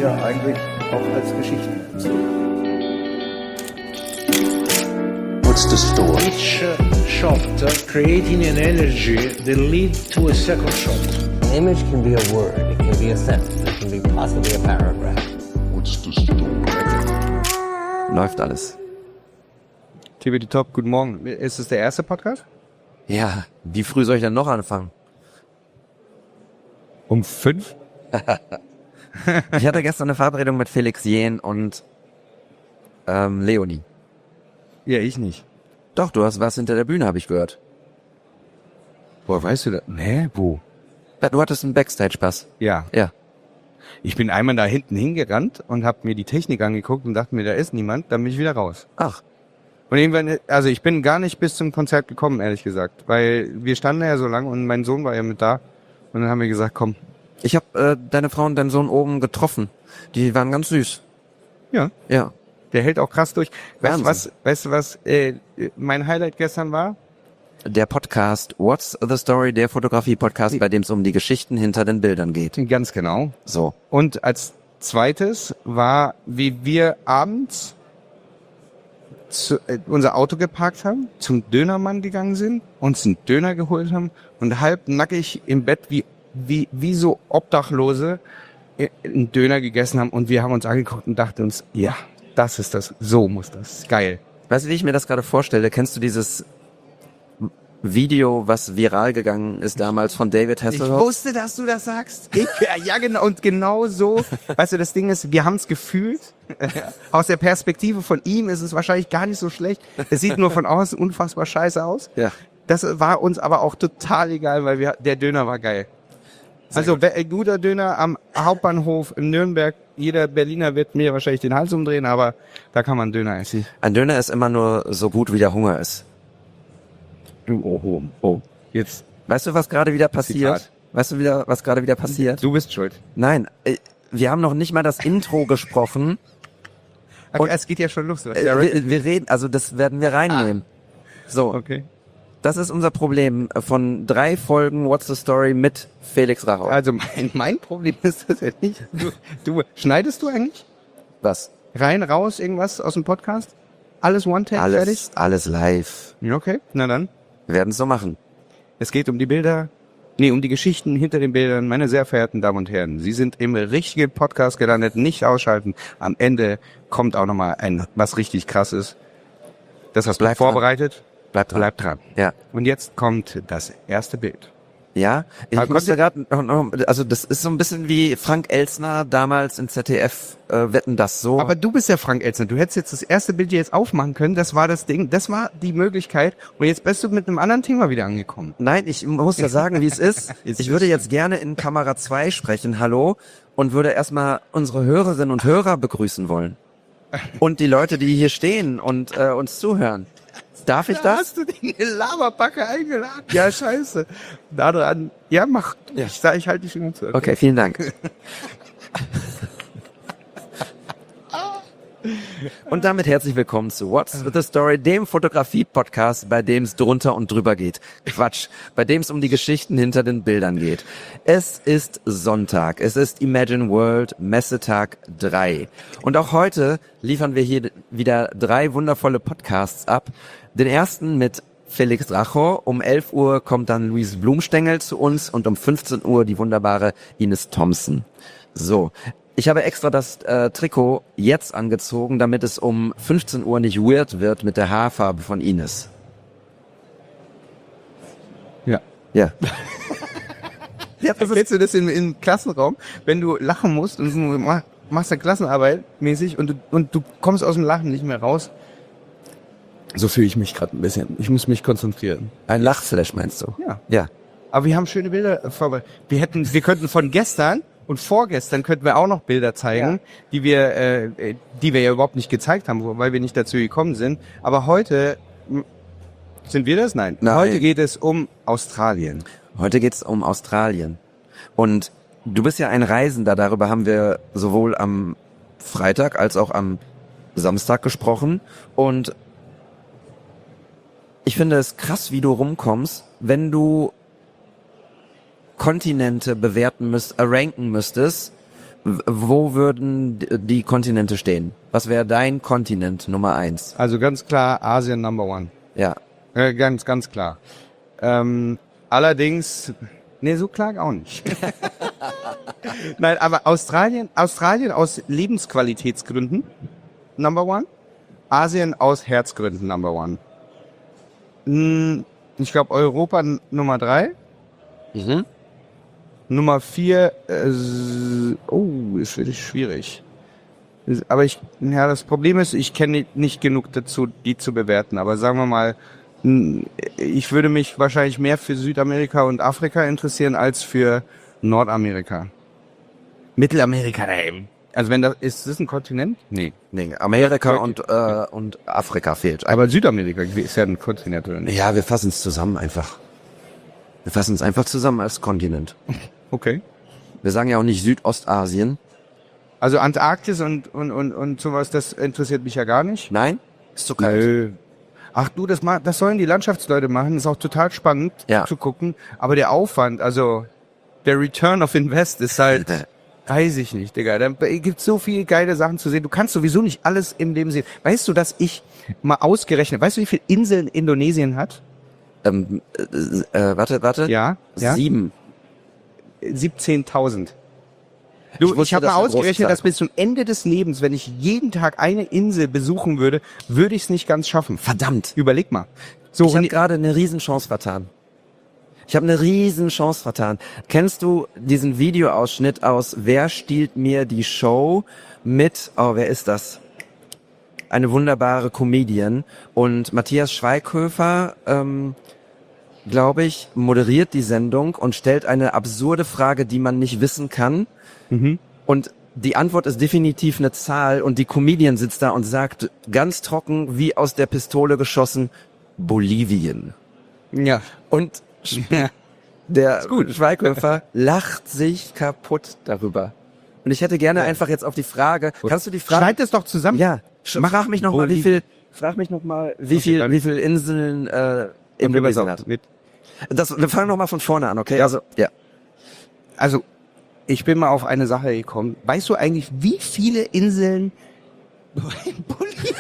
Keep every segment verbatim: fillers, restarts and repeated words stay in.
ja eigentlich auch als Geschichten erzählen. What's the story? Each uh, shot uh, creating an energy that leads to a second shot. An image can be a word, it can be a sentence, it can be possibly a paragraph. What's the story? Läuft alles. T V Top, guten Morgen. Ist es der erste Podcast? Ja, wie früh soll ich denn noch anfangen? Um fünf? Ich hatte gestern eine Verabredung mit Felix Jähn und ähm, Leonie. Ja, ich nicht. Doch, du hast was hinter der Bühne, habe ich gehört. Woher weißt du das? Nee, wo? Ja, du hattest einen Backstage-Pass. Ja. Ja. Ich bin einmal da hinten hingerannt und habe mir die Technik angeguckt und dachte mir, da ist niemand, dann bin ich wieder raus. Ach. Und irgendwann, also ich bin gar nicht bis zum Konzert gekommen, ehrlich gesagt. Weil wir standen ja so lange und mein Sohn war ja mit da. Und dann haben wir gesagt, komm. Ich habe äh, deine Frau und deinen Sohn oben getroffen. Die waren ganz süß. Ja. Ja. Der hält auch krass durch. Weißt du Wahnsinn. was, weißt du was äh, mein Highlight gestern war? Der Podcast What's the Story, der Fotografie-Podcast, bei dem es um die Geschichten hinter den Bildern geht. Ganz genau. So. Und als zweites war, wie wir abends zu, äh, unser Auto geparkt haben, zum Dönermann gegangen sind, uns einen Döner geholt haben und halb nackig im Bett wie, wie, wie so Obdachlose äh, einen Döner gegessen haben und wir haben uns angeguckt und dachten uns, ja, das ist das, so muss das, geil. Weißt du, wie ich mir das gerade vorstelle? Kennst du dieses Video, was viral gegangen ist damals von David Ich Hasselhoff? wusste, dass du das sagst. Ich, ja, genau. Und genau so. Weißt du, das Ding ist, wir haben es gefühlt. Aus der Perspektive von ihm ist es wahrscheinlich gar nicht so schlecht. Es sieht nur von außen unfassbar scheiße aus. Ja. Das war uns aber auch total egal, weil wir, der Döner war geil. Also wer- ein guter Döner am Hauptbahnhof in Nürnberg. Jeder Berliner wird mir wahrscheinlich den Hals umdrehen, aber da kann man Döner essen. Ein Döner ist immer nur so gut, wie der Hunger ist. Oh, oh, oh. Jetzt, Weißt du, was gerade wieder passiert? Zitat. Weißt du wieder, was gerade wieder passiert? du bist schuld. Nein, äh, wir haben noch nicht mal das Intro gesprochen. Okay, Und- es geht ja schon los. Äh, wir, wir reden, also das werden wir reinnehmen. So, Okay. das ist unser Problem von drei Folgen What's the Story mit Felix Rachau. Also mein, mein Problem ist das ja nicht. Du, du, schneidest du eigentlich? Was? Rein, raus, irgendwas aus dem Podcast? Alles One-Take fertig? Alles, alles live. Ja, okay, na dann. Wir werden es so machen. Es geht um die Bilder, nee, um die Geschichten hinter den Bildern. Meine sehr verehrten Damen und Herren, Sie sind im richtigen Podcast gelandet, nicht ausschalten. Am Ende kommt auch nochmal ein, was richtig krasses. Das hast du Bleib dran. vorbereitet. Bleibt dran. Bleib dran. Ja. Und jetzt kommt das erste Bild. Ja, ich Aber musste konnte- gerade, also das ist so ein bisschen wie Frank Elstner damals in Z D F, äh, Wetten das so. Aber du bist ja Frank Elstner. Du hättest jetzt das erste Bild hier jetzt aufmachen können. Das war das Ding. Das war die Möglichkeit. Und jetzt bist du mit einem anderen Thema wieder angekommen. Nein, ich muss ja sagen, wie es ist. Ich würde jetzt gerne in Kamera zwei sprechen, hallo, und würde erstmal unsere Hörerinnen und Hörer begrüßen wollen. Und die Leute, die hier stehen und äh, uns zuhören. Darf ich Da das? hast du die Laberbacke eingeladen. Ja, scheiße. Da dran. Ja, mach. Ja. Ich sag, ich halte die Schnauze. Okay, vielen Dank. Und damit herzlich willkommen zu What's the Story, dem Fotografie-Podcast, bei dem es drunter und drüber geht. Quatsch, bei dem es um die Geschichten hinter den Bildern geht. Es ist Sonntag, es ist Imagine World Messetag drei. Und auch heute liefern wir hier wieder drei wundervolle Podcasts ab. Den ersten mit Felix Rachau. Um elf Uhr kommt dann Luise Blumstengel zu uns und um fünfzehn Uhr die wunderbare Ines Thompson. So, ich habe extra das äh, Trikot jetzt angezogen, damit es um fünfzehn Uhr nicht weird wird mit der Haarfarbe von Ines. Ja. Ja. Ja, das ist, Kennst du das im, im Klassenraum, wenn du lachen musst und du mach- machst eine Klassenarbeit mäßig und du, und du kommst aus dem Lachen nicht mehr raus? So fühle ich mich gerade ein bisschen. Ich muss mich konzentrieren. ein Lachflash, meinst du? Ja. Ja. Aber wir haben schöne Bilder vorbereitet. Wir hätten, wir könnten von gestern und vorgestern könnten wir auch noch Bilder zeigen, die wir, äh, die wir ja überhaupt nicht gezeigt haben, weil wir nicht dazu gekommen sind. Aber heute, m- sind wir das? Nein. Nein. Heute geht es um Australien. Heute geht's um Australien. Und du bist ja ein Reisender, darüber haben wir sowohl am Freitag als auch am Samstag gesprochen. Und ich finde es krass, wie du rumkommst, wenn du Kontinente bewerten müsst, äh, ranken müsstest, w- wo würden d- die Kontinente stehen? Was wäre dein Kontinent Nummer eins? Also ganz klar Asien Number One. Ja. Äh, ganz, ganz klar. Ähm, allerdings, nee, so klar auch nicht. Nein, aber Australien, Australien aus Lebensqualitätsgründen Number One. Asien aus Herzgründen Number One. Hm, ich glaube Europa n- Nummer drei. Mhm. Nummer vier, äh, s- oh, ist wirklich schwierig. Ist- Aber ich, ja, das Problem ist, ich kenne nicht genug dazu, die zu bewerten. Aber sagen wir mal, n- ich würde mich wahrscheinlich mehr für Südamerika und Afrika interessieren als für Nordamerika. Mittelamerika, ey. Also wenn das, ist das ein Kontinent? Nee. Nee, Amerika und, äh, und Afrika fehlt. Aber Südamerika ist ja ein Kontinent, oder nicht? Ja, wir fassen es zusammen einfach. Wir fassen es einfach zusammen als Kontinent. Okay. Wir sagen ja auch nicht Südostasien. Also Antarktis und, und, und, und sowas, das interessiert mich ja gar nicht. Nein? Ist zu kalt. Nö. Ach du, das, ma- das sollen die Landschaftsleute machen. Ist auch total spannend Ja. zu gucken. Aber der Aufwand, also der Return of Invest ist halt, weiß ich nicht, Digga. Da gibt so viele geile Sachen zu sehen. Du kannst sowieso nicht alles im Leben sehen. Weißt du, dass ich mal ausgerechnet, weißt du, wie viele Inseln Indonesien hat? Ähm, äh, äh, warte, warte. Ja, ja. Sieben. siebzehntausend. Ich Du, ich, wusste, habe mal dass wir ausgerechnet, groß dass bis zum Ende des Lebens, wenn ich jeden Tag eine Insel besuchen würde, würde ich es nicht ganz schaffen. Verdammt. Überleg mal. So, Ich habe und- gerade eine Riesenchance vertan. Ich habe eine Riesenchance vertan. Kennst du diesen Videoausschnitt aus Wer stiehlt mir die Show mit, oh, wer ist das? Eine wunderbare Comedian. Und Matthias Schweighöfer, ähm, glaube ich, moderiert die Sendung und stellt eine absurde Frage, die man nicht wissen kann. Und die Antwort ist definitiv eine Zahl und die Comedian sitzt da und sagt ganz trocken, wie aus der Pistole geschossen, Bolivien. ja. Und der Schweighöfer lacht sich kaputt darüber. Und ich hätte gerne einfach jetzt auf die Frage, kannst du die Frage... Schneid das doch zusammen. Ja, sch- frag mich noch mal, wie viel, frag mich noch mal, wie viel, dann- wie viel Inseln äh, Indonesien hat. Mit. Das, wir fangen noch mal von vorne an, okay? Also, ja. Also, ich bin mal auf eine Sache gekommen. Weißt du eigentlich, wie viele Inseln in Bolivien?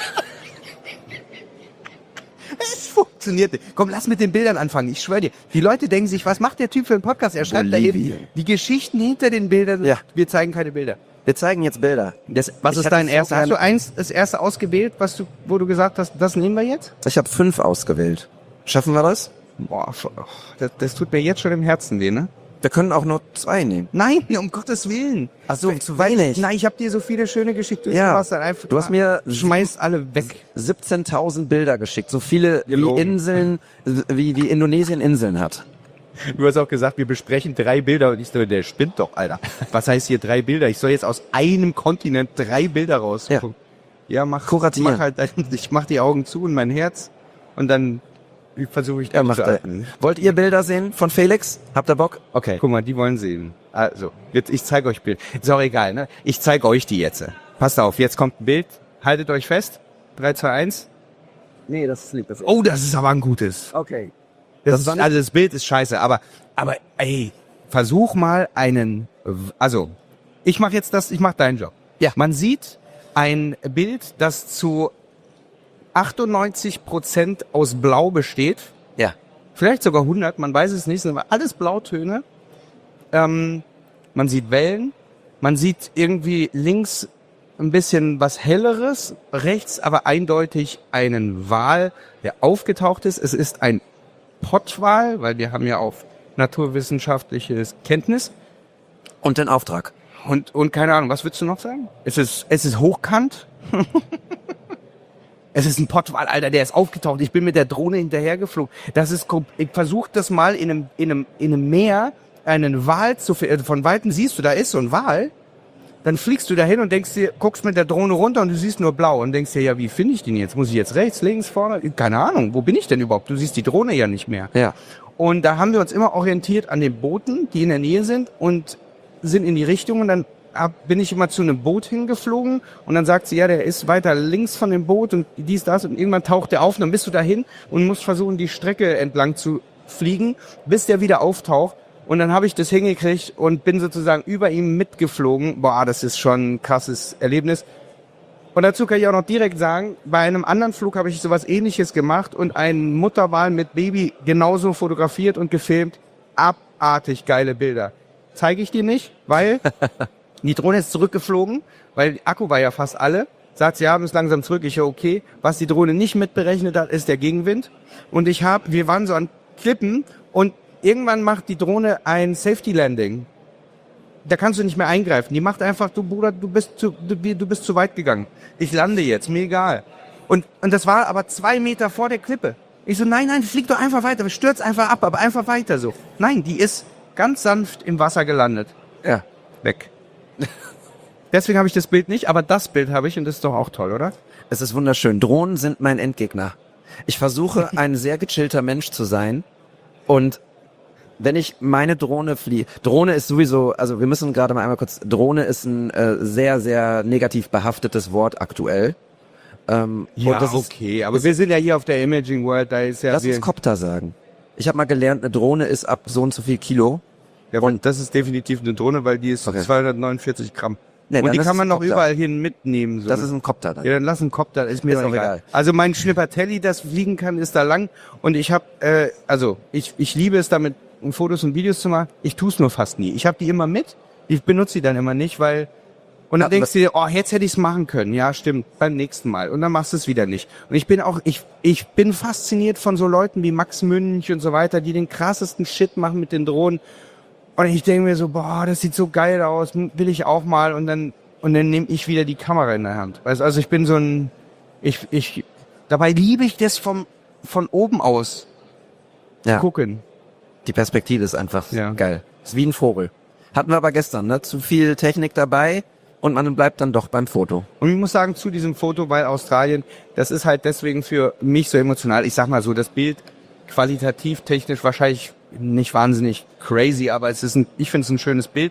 Es funktioniert nicht. Komm, lass mit den Bildern anfangen. Ich schwöre dir. Die Leute denken sich, was macht der Typ für einen Podcast? Er schreibt da Bolivien. eben die Geschichten hinter den Bildern. Ja. Wir zeigen keine Bilder. Wir zeigen jetzt Bilder. Das, was Ich ist hätte dein so erster? Hast gerne- du eins, das erste ausgewählt, was du, wo du gesagt hast, das nehmen wir jetzt? Ich habe fünf ausgewählt. Schaffen wir das? Boah, das, das tut mir jetzt schon im Herzen weh, ne? Wir können auch nur zwei nehmen. Nein, um Gottes Willen. Ach so, zu wenig. Nein, ich habe dir so viele schöne Geschichten. Ja. Du hast dann einfach, Du hast mir schmeißt alle weg. siebzehntausend Bilder geschickt. So viele wie Gelogen. Inseln, wie, wie Indonesien Inseln hat. Du hast auch gesagt, wir besprechen drei Bilder und ich so, der spinnt doch, Alter. Was heißt hier drei Bilder? Ich soll jetzt aus einem Kontinent drei Bilder rausgucken. Ja, mach, Kuratieren. mach halt, ich mach die Augen zu und mein Herz und dann versuche ich Er macht zu da. atmen. Wollt ihr Bilder sehen von Felix? Habt ihr Bock? Okay. Guck mal, die wollen sehen. Also, jetzt, ich zeige euch Bild. Ist auch egal, ne? Ich zeige euch die jetzt. Passt auf, jetzt kommt ein Bild. Haltet euch fest. drei, zwei, eins. Nee, das ist nicht das. Oh, das ist aber ein gutes. Okay. Das Das ist, war nicht- also das Bild ist scheiße, aber, aber ey, versuch mal einen, also, ich mache jetzt das, ich mache deinen Job. Ja. Man sieht ein Bild, das zu achtundneunzig Prozent aus Blau besteht. Ja. Vielleicht sogar hundert, man weiß es nicht, sind aber alles Blautöne. Ähm, man sieht Wellen, man sieht irgendwie links ein bisschen was Helleres, rechts aber eindeutig einen Wal, der aufgetaucht ist. Es ist ein Pottwal, weil wir haben ja auf naturwissenschaftliches Kenntnis. Und den Auftrag. Und, und keine Ahnung, was würdest du noch sagen? Es ist, es ist hochkant. Es ist ein Pottwal, Alter, der ist aufgetaucht. Ich bin mit der Drohne hinterhergeflogen. Das ist, kom- ich versuche das mal in einem, in einem, in einem Meer, einen Wal zu, fi- von Weitem siehst du, da ist so ein Wal. Dann fliegst du da hin und denkst dir, guckst mit der Drohne runter und du siehst nur blau und denkst dir, ja, wie finde ich den jetzt? Muss ich jetzt rechts, links, vorne? Keine Ahnung, wo bin ich denn überhaupt? Du siehst die Drohne ja nicht mehr. Ja. Und da haben wir uns immer orientiert an den Booten, die in der Nähe sind und sind in die Richtung und dann hab, bin ich immer zu einem Boot hingeflogen und dann sagt sie, ja, der ist weiter links von dem Boot und dies, das und irgendwann taucht der auf und dann bist du dahin und musst versuchen, die Strecke entlang zu fliegen, bis der wieder auftaucht Und dann habe ich das hingekriegt und bin sozusagen über ihm mitgeflogen. Boah, das ist schon ein krasses Erlebnis. Und dazu kann ich auch noch direkt sagen, bei einem anderen Flug habe ich sowas Ähnliches gemacht und einen Mutterwal mit Baby genauso fotografiert und gefilmt. Abartig geile Bilder. Zeige ich dir nicht, weil die Drohne ist zurückgeflogen, weil der Akku war ja fast alle. Sagt, sie haben es langsam zurück. Ich ja, okay. Was die Drohne nicht mitberechnet hat, ist der Gegenwind. Und ich habe, wir waren so an Klippen und irgendwann macht die Drohne ein Safety Landing. Da kannst du nicht mehr eingreifen. Die macht einfach, du Bruder, du bist zu, du, du bist zu weit gegangen. Ich lande jetzt, mir egal. Und, und das war aber zwei Meter vor der Klippe. Ich so, nein, nein, flieg doch einfach weiter. Stürz einfach ab, aber einfach weiter so. Nein, die ist ganz sanft im Wasser gelandet. Ja. Weg. Deswegen habe ich das Bild nicht, aber das Bild habe ich und das ist doch auch toll, oder? Es ist wunderschön. Drohnen sind mein Endgegner. Ich versuche, ein sehr gechillter Mensch zu sein und wenn ich meine Drohne fliege, Drohne ist sowieso, also wir müssen gerade mal einmal kurz, Drohne ist ein äh, sehr, sehr negativ behaftetes Wort aktuell. Ähm, Ja, und das okay, aber wir sind ja hier auf der Imaging World, da ist ja... Lass wir, uns Copter sagen. Ich habe mal gelernt, eine Drohne ist ab so und so viel Kilo. ja, und das ist definitiv eine Drohne, weil die ist Okay. zweihundertneunundvierzig Gramm. Nee, und dann die ist kann es man ein noch Copter. überall hin mitnehmen. So. Das ist ein Copter dann. Ja, dann lass einen Copter, ist mir Ist doch auch egal. egal. Also mein Schnippertelli, das fliegen kann, ist da lang und ich habe, äh, also ich ich liebe es damit, Fotos und Videos zu machen. Ich tue es nur fast nie. Ich habe die immer mit, ich benutze die dann immer nicht, weil und dann Ja, denkst du dir, oh, jetzt hätte ich es machen können. Ja, stimmt, beim nächsten Mal. Und dann machst du es wieder nicht. Und ich bin auch, ich ich bin fasziniert von so Leuten wie Max Münch und so weiter, die den krassesten Shit machen mit den Drohnen. Und ich denke mir so, boah, das sieht so geil aus, will ich auch mal. Und dann und dann nehme ich wieder die Kamera in der Hand. Weißt, also ich bin so ein, ich ich dabei liebe ich das vom von oben aus Ja, gucken. die Perspektive ist einfach Ja. geil. Ist wie ein Vogel. Hatten wir aber gestern, ne? Zu viel Technik dabei und man bleibt dann doch beim Foto. Und ich muss sagen, zu diesem Foto, weil Australien, das ist halt deswegen für mich so emotional. Ich sag mal so, das Bild qualitativ, technisch wahrscheinlich nicht wahnsinnig crazy, aber es ist ein, ich finde es ein schönes Bild.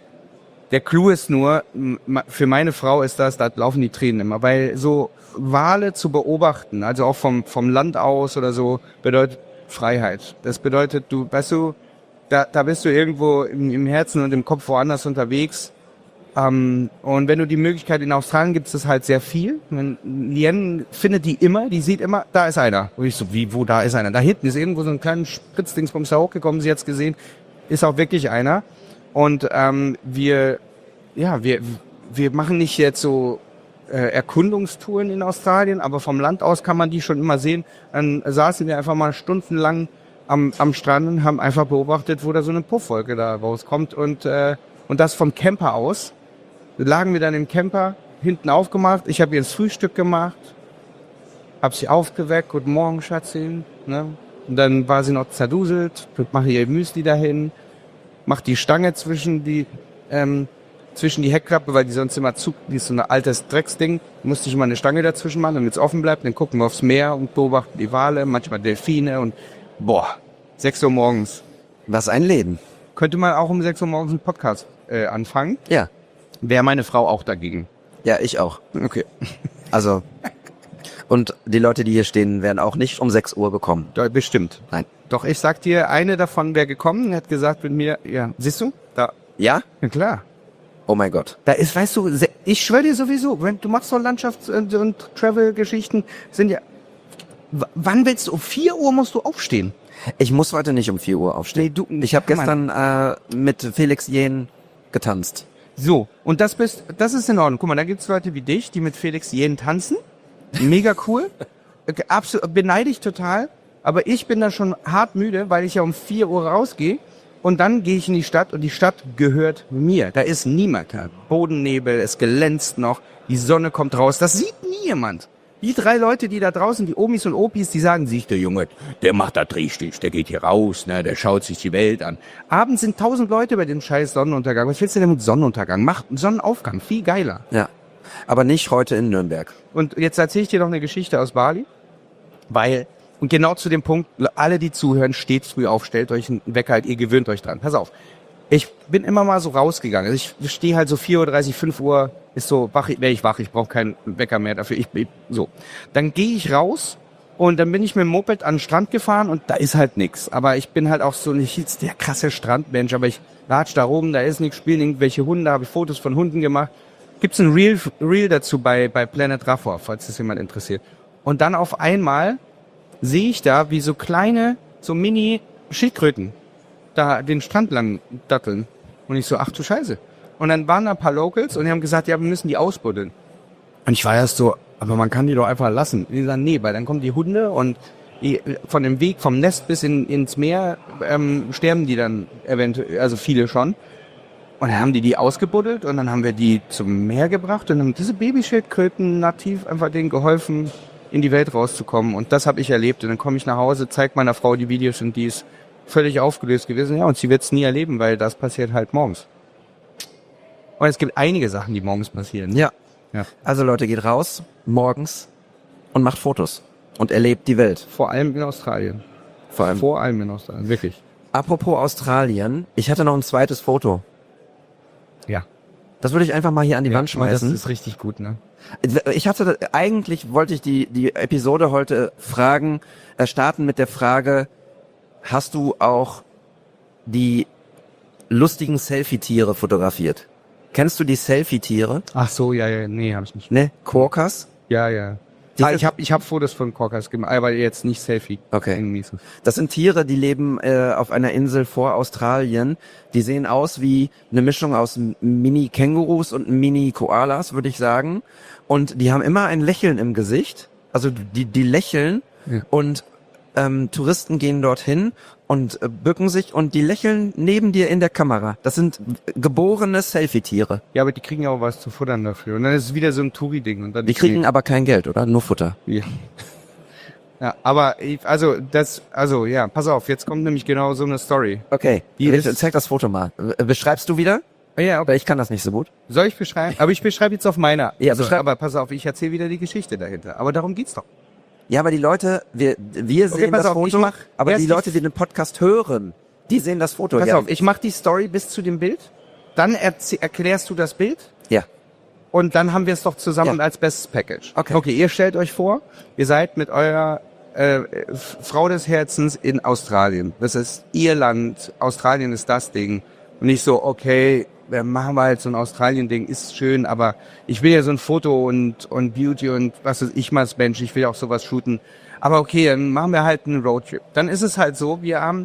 Der Clou ist nur, m- für meine Frau ist das, da laufen die Tränen immer, weil so Wale zu beobachten, also auch vom, vom Land aus oder so, bedeutet Freiheit. Das bedeutet, du, weißt du, da, da bist du irgendwo im, im Herzen und im Kopf woanders unterwegs. Ähm, und wenn du die Möglichkeit, in Australien gibt es das halt sehr viel. Wenn Lien findet die immer, die sieht immer, da ist einer. Und ich so, wie, wo, da ist einer? Da hinten ist irgendwo so ein kleiner Spritzdingsbums da hochgekommen, sie hat's gesehen. Ist auch wirklich einer. Und ähm, wir, ja, wir, wir machen nicht jetzt so äh, Erkundungstouren in Australien, aber vom Land aus kann man die schon immer sehen. Dann saßen wir einfach mal stundenlang am, am Strand und haben einfach beobachtet, wo da so eine Puffwolke da rauskommt und äh, und das vom Camper aus. Lagen wir dann im Camper, hinten aufgemacht. Ich habe ihr das Frühstück gemacht, habe sie aufgeweckt. Guten Morgen, Schatzi. Ne? Und dann war sie noch zerduselt, mache ihr Müsli dahin, macht die Stange zwischen die ähm, zwischen die Heckklappe, weil die sonst immer zu, die ist so ein altes Drecksding. Musste ich mal eine Stange dazwischen machen, damit es offen bleibt. Dann gucken wir aufs Meer und beobachten die Wale, manchmal Delfine und boah, sechs Uhr morgens. Was ein Leben. Könnte man auch um sechs Uhr morgens einen Podcast äh, anfangen. Ja. Wäre meine Frau auch dagegen. Ja, ich auch. Okay. Also, und die Leute, die hier stehen, werden auch nicht um sechs Uhr bekommen. Da, bestimmt. Nein. Doch ich sag dir, eine davon wäre gekommen, hat gesagt mit mir, ja, siehst du? Da. Ja? Ja klar. Oh mein Gott. Da ist, weißt du, se- ich schwöre dir sowieso, wenn du machst so Landschafts- und, und Travel-Geschichten, sind ja, w- wann willst du, um vier Uhr musst du aufstehen? Ich muss heute nicht um vier Uhr aufstehen. Nee, du- ich habe Mann. gestern äh, mit Felix Jähn getanzt. So, und das bist, das ist in Ordnung. Guck mal, da gibt's Leute wie dich, die mit Felix jeden tanzen. Mega cool. Okay, absolut, beneide ich total. Aber ich bin da schon hart müde, weil ich ja um vier Uhr rausgehe. Und dann gehe ich in die Stadt und die Stadt gehört mir. Da ist niemand. Da Bodennebel, es glänzt noch, die Sonne kommt raus. Das sieht nie jemand. Die drei Leute, die da draußen, die Omis und Opis, die sagen sich, der Junge, der macht da richtig, der geht hier raus, ne, der schaut sich die Welt an. Abends sind tausend Leute bei dem scheiß Sonnenuntergang. Was willst du denn mit Sonnenuntergang? Mach einen Sonnenaufgang, viel geiler. Ja. Aber nicht heute in Nürnberg. Und jetzt erzähle ich dir noch eine Geschichte aus Bali, weil, und genau zu dem Punkt, alle, die zuhören, steht früh auf, stellt euch einen Wecker halt, ihr gewöhnt euch dran. Pass auf. Ich bin immer mal so rausgegangen. Also ich stehe halt so vier Uhr dreißig, fünf Uhr, ist so, wach, wäre ich wach, ich brauche keinen Wecker mehr dafür. Ich, ich, so. Dann gehe ich raus Und dann bin ich mit dem Moped an den Strand gefahren und da ist halt nix. Aber ich bin halt auch so nicht jetzt der krasse Strandmensch, aber ich latsch da rum, da ist nichts, spielen irgendwelche Hunde, habe ich Fotos von Hunden gemacht. Gibt's ein Reel, Reel dazu bei, bei Planet Rafor, falls das jemand interessiert. Und dann auf einmal sehe ich da, wie so kleine, so Mini-Schildkröten da den Strand lang datteln. Und ich so, ach du Scheiße. Und dann waren da ein paar Locals und die haben gesagt, ja, wir müssen die ausbuddeln. Und ich war erst so, aber man kann die doch einfach lassen. Und die sagen, nee, weil dann kommen die Hunde und die, von dem Weg vom Nest bis in, ins Meer ähm, sterben die dann eventuell, also viele schon. Und dann haben die die ausgebuddelt und dann haben wir die zum Meer gebracht und haben diese Babyschildkröten nativ einfach denen geholfen, in die Welt rauszukommen. Und das habe ich erlebt. Und dann komme ich nach Hause, zeige meiner Frau die Videos und die ist völlig aufgelöst gewesen. Ja, und sie wird es nie erleben, weil das passiert halt morgens. Und es gibt einige Sachen, die morgens passieren. Ja. Ja. Also Leute, geht raus, morgens und macht Fotos und erlebt die Welt. Vor allem in Australien. Vor allem. Vor allem in Australien, wirklich. Apropos Australien, ich hatte noch ein zweites Foto. Ja. Das würde ich einfach mal hier an die Wand Das schmeißen. ist richtig gut, ne? Ich hatte, eigentlich wollte ich die, die Episode heute fragen, äh, starten mit der Frage, hast du auch die lustigen Selfie-Tiere fotografiert? Kennst du die Selfie-Tiere? Ach so, ja, ja, nee, hab ich nicht. Ne? Quokkas? Ja, ja. Die Ah, sind- ich habe ich hab Fotos von Quokkas gemacht, aber jetzt nicht Selfie. Okay. Irgendwie so. Das sind Tiere, die leben äh, auf einer Insel vor Australien. Die sehen aus wie eine Mischung aus M- Mini-Kängurus und Mini-Koalas, würde ich sagen. Und die haben immer ein Lächeln im Gesicht. Also die, die lächeln Ja. und ähm, Touristen gehen dorthin und äh, bücken sich und die lächeln neben dir in der Kamera. Das sind geborene Selfie-Tiere. Ja, aber die kriegen ja auch was zu futtern dafür. Und dann ist es wieder so ein Touri-Ding. Und dann Die kriegen aber kein Geld, oder? Nur Futter. Ja. Ja, aber ich, also das, also ja, pass auf, jetzt kommt nämlich genau so eine Story. Okay, Die ich, ist- zeig das Foto mal. Äh, Beschreibst du wieder? Ja, Weil ich kann das nicht so gut. Soll ich beschreiben? Aber ich beschreibe jetzt auf meiner. Ja, also, beschreib- aber pass auf, ich erzähle wieder die Geschichte dahinter. Aber darum geht's doch. Ja, aber die Leute, wir, wir sehen pass das auf, ich Foto, mach aber erst die die- Leute, die den Podcast hören, die sehen das Foto. Pass ja. auf, ich mache die Story bis zu dem Bild. Dann erzäh- erklärst du das Bild. Ja. Und dann haben wir es doch zusammen Ja. als bestes Package. Okay. Okay, ihr stellt euch vor, ihr seid mit eurer äh, F- Frau des Herzens in Australien. Das ist ihr Land. Australien ist das Ding. Und nicht so, okay, wir machen wir halt so ein Australien-Ding, ist schön, aber ich will ja so ein Foto und, und Beauty und was weiß ich mal als Mensch, ich will auch sowas shooten. Aber okay, dann machen wir halt einen Roadtrip. Dann ist es halt so, wir haben,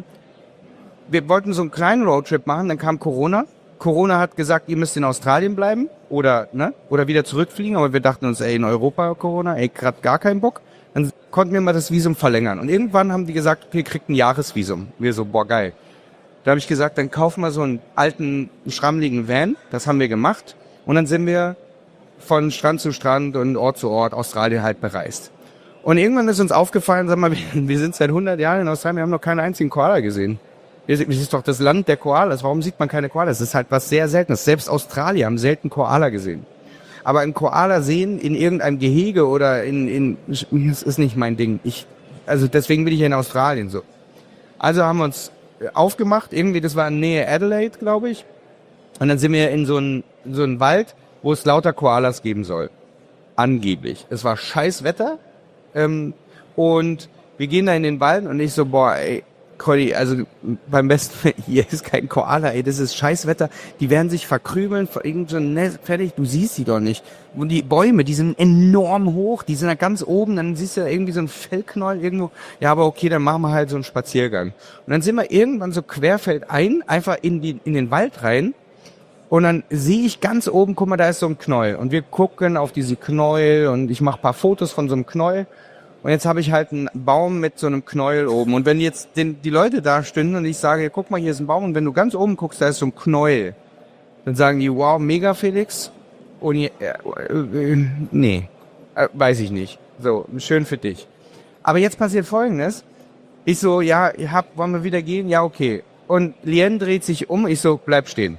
wir wollten so einen kleinen Roadtrip machen, dann kam Corona. Corona hat gesagt, ihr müsst in Australien bleiben oder ne oder wieder zurückfliegen, aber wir dachten uns, ey, in Europa Corona, ey, grad gar keinen Bock. Dann konnten wir mal das Visum verlängern und irgendwann haben die gesagt, okay, ihr kriegt ein Jahresvisum. Wir so, boah, geil. Da habe ich gesagt, dann kaufen wir so einen alten, schrammligen Van, das haben wir gemacht und dann sind wir von Strand zu Strand und Ort zu Ort Australien halt bereist. Und irgendwann ist uns aufgefallen, sag mal, wir, wir sind seit hundert Jahren in Australien, wir haben noch keinen einzigen Koala gesehen. Das ist doch das Land der Koalas. Warum sieht man keine Koalas? Das ist halt was sehr Seltenes. Selbst Australier haben selten Koala gesehen. Aber ein Koala sehen in irgendeinem Gehege oder in, in, das ist nicht mein Ding. Ich, also deswegen bin ich ja in Australien so. Also haben wir uns aufgemacht. Irgendwie, das war in Nähe Adelaide, glaube ich. Und dann sind wir in so einen, so einen Wald, wo es lauter Koalas geben soll. Angeblich. Es war scheiß Wetter. Ähm, und wir gehen da in den Wald und ich so, boah, ey, Conny, also beim besten, hier ist kein Koala, ey, das ist scheiß Wetter. Die werden sich verkrümeln, vor irgend so ein Nest, fertig, du siehst sie doch nicht. Und die Bäume, die sind enorm hoch, die sind da ganz oben, dann siehst du da irgendwie so ein Fellknäuel irgendwo. Ja, aber okay, dann machen wir halt so einen Spaziergang. Und dann sind wir irgendwann so querfeldein, einfach in die, in den Wald rein. Und dann sehe ich ganz oben, guck mal, da ist so ein Knäuel. Und wir gucken auf diese Knäuel und ich mache ein paar Fotos von so einem Knäuel. Und jetzt habe ich halt einen Baum mit so einem Knäuel oben. Und wenn jetzt den, die Leute da stünden und ich sage, guck mal, hier ist ein Baum. Und wenn du ganz oben guckst, da ist so ein Knäuel. Dann sagen die, wow, mega, Felix. Und ich, äh, äh, nee, äh, weiß ich nicht. So, schön für dich. Aber jetzt passiert Folgendes. Ich so, ja, ihr habt, wollen wir wieder gehen? Ja, okay. Und Lien dreht sich um. Ich so, bleib stehen.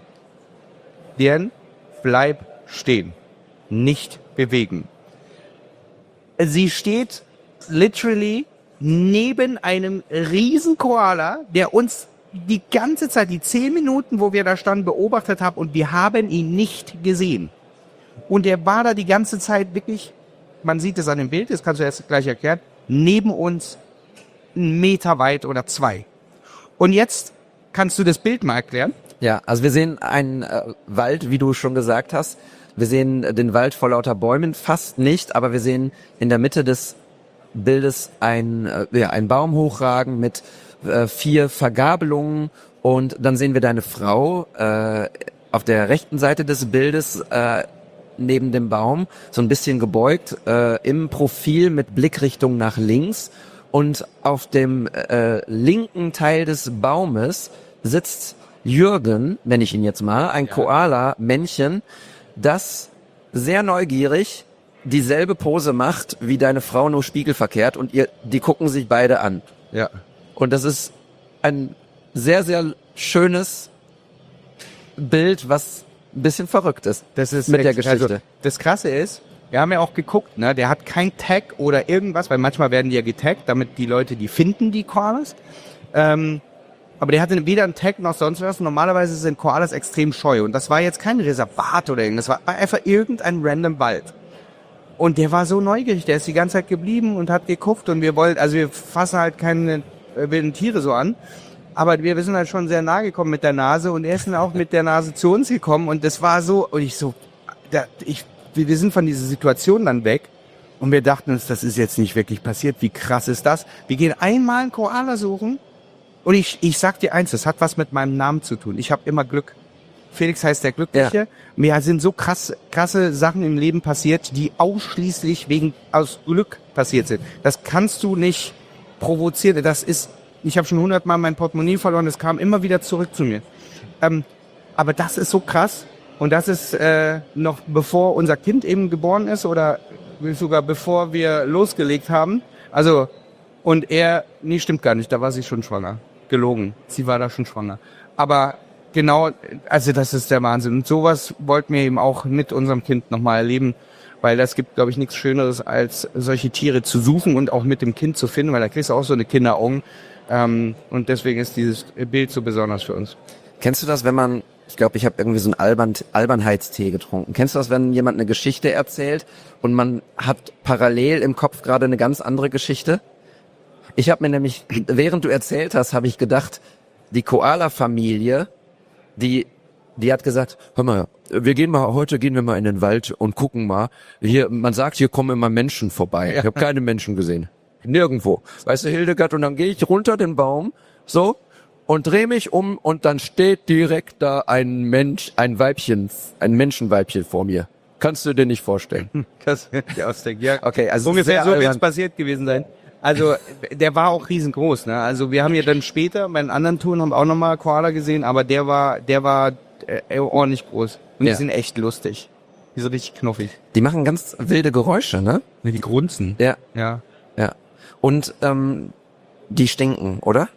Lien, bleib stehen. Nicht bewegen. Sie steht literally neben einem riesen Koala, der uns die ganze Zeit, die zehn Minuten, wo wir da standen, beobachtet haben und wir haben ihn nicht gesehen. Und der war da die ganze Zeit wirklich, man sieht es an dem Bild, das kannst du jetzt gleich erklären, neben uns, einen Meter weit oder zwei. Und jetzt kannst du das Bild mal erklären. Ja, also wir sehen einen äh, Wald, wie du schon gesagt hast. Wir sehen äh, den Wald vor lauter Bäumen, fast nicht, aber wir sehen in der Mitte des Bildes ein, äh, ja, einen Baum hochragen mit äh, vier Vergabelungen und dann sehen wir deine Frau äh, auf der rechten Seite des Bildes äh, neben dem Baum, so ein bisschen gebeugt, äh, im Profil mit Blickrichtung nach links und auf dem äh, linken Teil des Baumes sitzt Jürgen, nenne ich ihn jetzt mal, ein Koala-Männchen, das sehr neugierig dieselbe Pose macht wie deine Frau, nur spiegelverkehrt und ihr, die gucken sich beide an. Ja. Und das ist ein sehr, sehr schönes Bild, was ein bisschen verrückt ist. Das ist mit der echt- Geschichte. Also, das Krasse ist, wir haben ja auch geguckt, ne, der hat kein Tag oder irgendwas, weil manchmal werden die ja getaggt, damit die Leute die finden, die Koalas. Ähm, aber der hatte weder einen Tag noch sonst was. Normalerweise sind Koalas extrem scheu. Und das war jetzt kein Reservat oder irgendwas. Das war einfach irgendein random Wald. Und der war so neugierig. Der ist die ganze Zeit geblieben und hat geguckt. Und wir wollten, also wir fassen halt keine äh, wilden Tiere so an. Aber wir, wir sind halt schon sehr nah gekommen mit der Nase. Und er ist dann auch mit der Nase zu uns gekommen. Und das war so, und ich so, da, ich, wir wir sind von dieser Situation dann weg. Und wir dachten uns, das ist jetzt nicht wirklich passiert. Wie krass ist das? Wir gehen einmal einen Koala suchen. Und ich, ich sag dir eins, das hat was mit meinem Namen zu tun. Ich habe immer Glück. Felix heißt der Glückliche. Ja. Mir sind so krass, krasse Sachen im Leben passiert, die ausschließlich wegen aus Glück passiert sind. Das kannst du nicht provozieren. Das ist, ich habe schon hundertmal mein Portemonnaie verloren, es kam immer wieder zurück zu mir. Ähm, aber das ist so krass. Und das ist äh, noch bevor unser Kind eben geboren ist oder sogar bevor wir losgelegt haben. Also, und er, nee, stimmt gar nicht, da war sie schon schwanger. Gelogen. Sie war da schon schwanger. Aber genau, also das ist der Wahnsinn. Und sowas wollten wir eben auch mit unserem Kind nochmal erleben, weil das gibt, glaube ich, nichts Schöneres, als solche Tiere zu suchen und auch mit dem Kind zu finden, weil da kriegst du auch so eine Kinderaugen. Ähm, und deswegen ist dieses Bild so besonders für uns. Kennst du das, wenn man, ich glaube, ich habe irgendwie so einen Albern, Albernheitstee getrunken. Kennst du das, wenn jemand eine Geschichte erzählt und man hat parallel im Kopf gerade eine ganz andere Geschichte? Ich habe mir nämlich, während du erzählt hast, habe ich gedacht, die Koala-Familie, die, die hat gesagt, hör mal, wir gehen mal, heute gehen wir mal in den Wald und gucken mal. Hier, man sagt, hier kommen immer Menschen vorbei. Ich habe keine Menschen gesehen. Nirgendwo. Weißt du, Hildegard, und dann gehe ich runter den Baum, so, und drehe mich um und dann steht direkt da ein Mensch, ein Weibchen, ein Menschenweibchen vor mir. Kannst du dir nicht vorstellen. Das ich ausdenken. Ja, Okay, also ungefähr sehr so wird es albern. passiert gewesen sein. Also der war auch riesengroß. Ne? Also wir haben ja dann später bei den anderen Touren haben wir auch nochmal Koala gesehen, aber der war, der war äh, ordentlich groß. Und Ja. die sind echt lustig. Die sind richtig knuffig. Die machen ganz wilde Geräusche, ne? Ne, die grunzen. Ja, Ja. ja. Und ähm, die stinken, oder?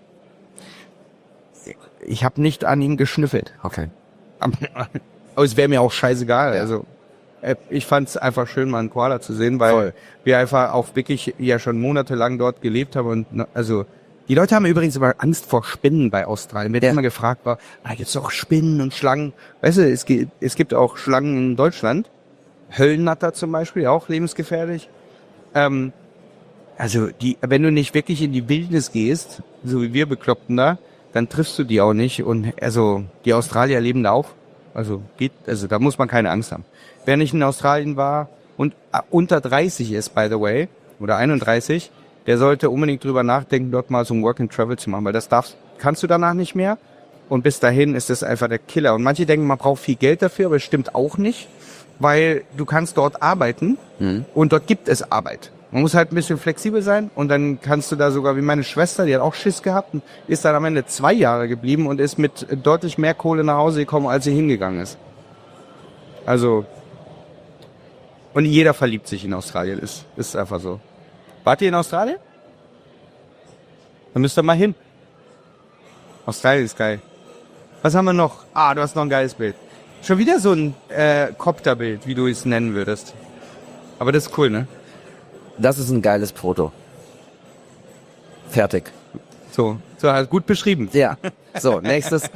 Ich habe nicht an ihm geschnüffelt. Okay. Aber es wäre mir auch scheißegal. Ja. Also äh, ich fand es einfach schön, mal einen Koala zu sehen, weil Voll. wir einfach auch wirklich ja schon monatelang dort gelebt haben. Und ne, also die Leute haben übrigens immer Angst vor Spinnen bei Australien. Wird Ja. immer gefragt, war, ah, gibt's auch Spinnen und Schlangen? Weißt du, es gibt, es gibt auch Schlangen in Deutschland. Höllennatter zum Beispiel, auch lebensgefährlich. Ähm, also die, wenn du nicht wirklich in die Wildnis gehst, so wie wir Bekloppten da, dann triffst du die auch nicht. Und also die Australier leben da auch. Also geht, also da muss man keine Angst haben. Wer nicht in Australien war und äh, unter dreißig ist, by the way, oder einunddreißig, der sollte unbedingt drüber nachdenken, dort mal so ein Work and Travel zu machen, weil das darfst, kannst du danach nicht mehr. Und bis dahin ist das einfach der Killer. Und manche denken, man braucht viel Geld dafür, aber es stimmt auch nicht, weil du kannst dort arbeiten Mhm. und dort gibt es Arbeit. Man muss halt ein bisschen flexibel sein und dann kannst du da sogar, wie meine Schwester, die hat auch Schiss gehabt und ist dann am Ende zwei Jahre geblieben und ist mit deutlich mehr Kohle nach Hause gekommen, als sie hingegangen ist. Also, und jeder verliebt sich in Australien, ist, ist einfach so. Wart ihr in Australien? Dann müsst ihr mal hin. Australien ist geil. Was haben wir noch? Ah, du hast noch ein geiles Bild. Schon wieder so ein äh, Copterbild, wie du es nennen würdest. Aber das ist cool, ne? Das ist ein geiles Foto. Fertig. So, so halt gut beschrieben. Ja, so, nächstes.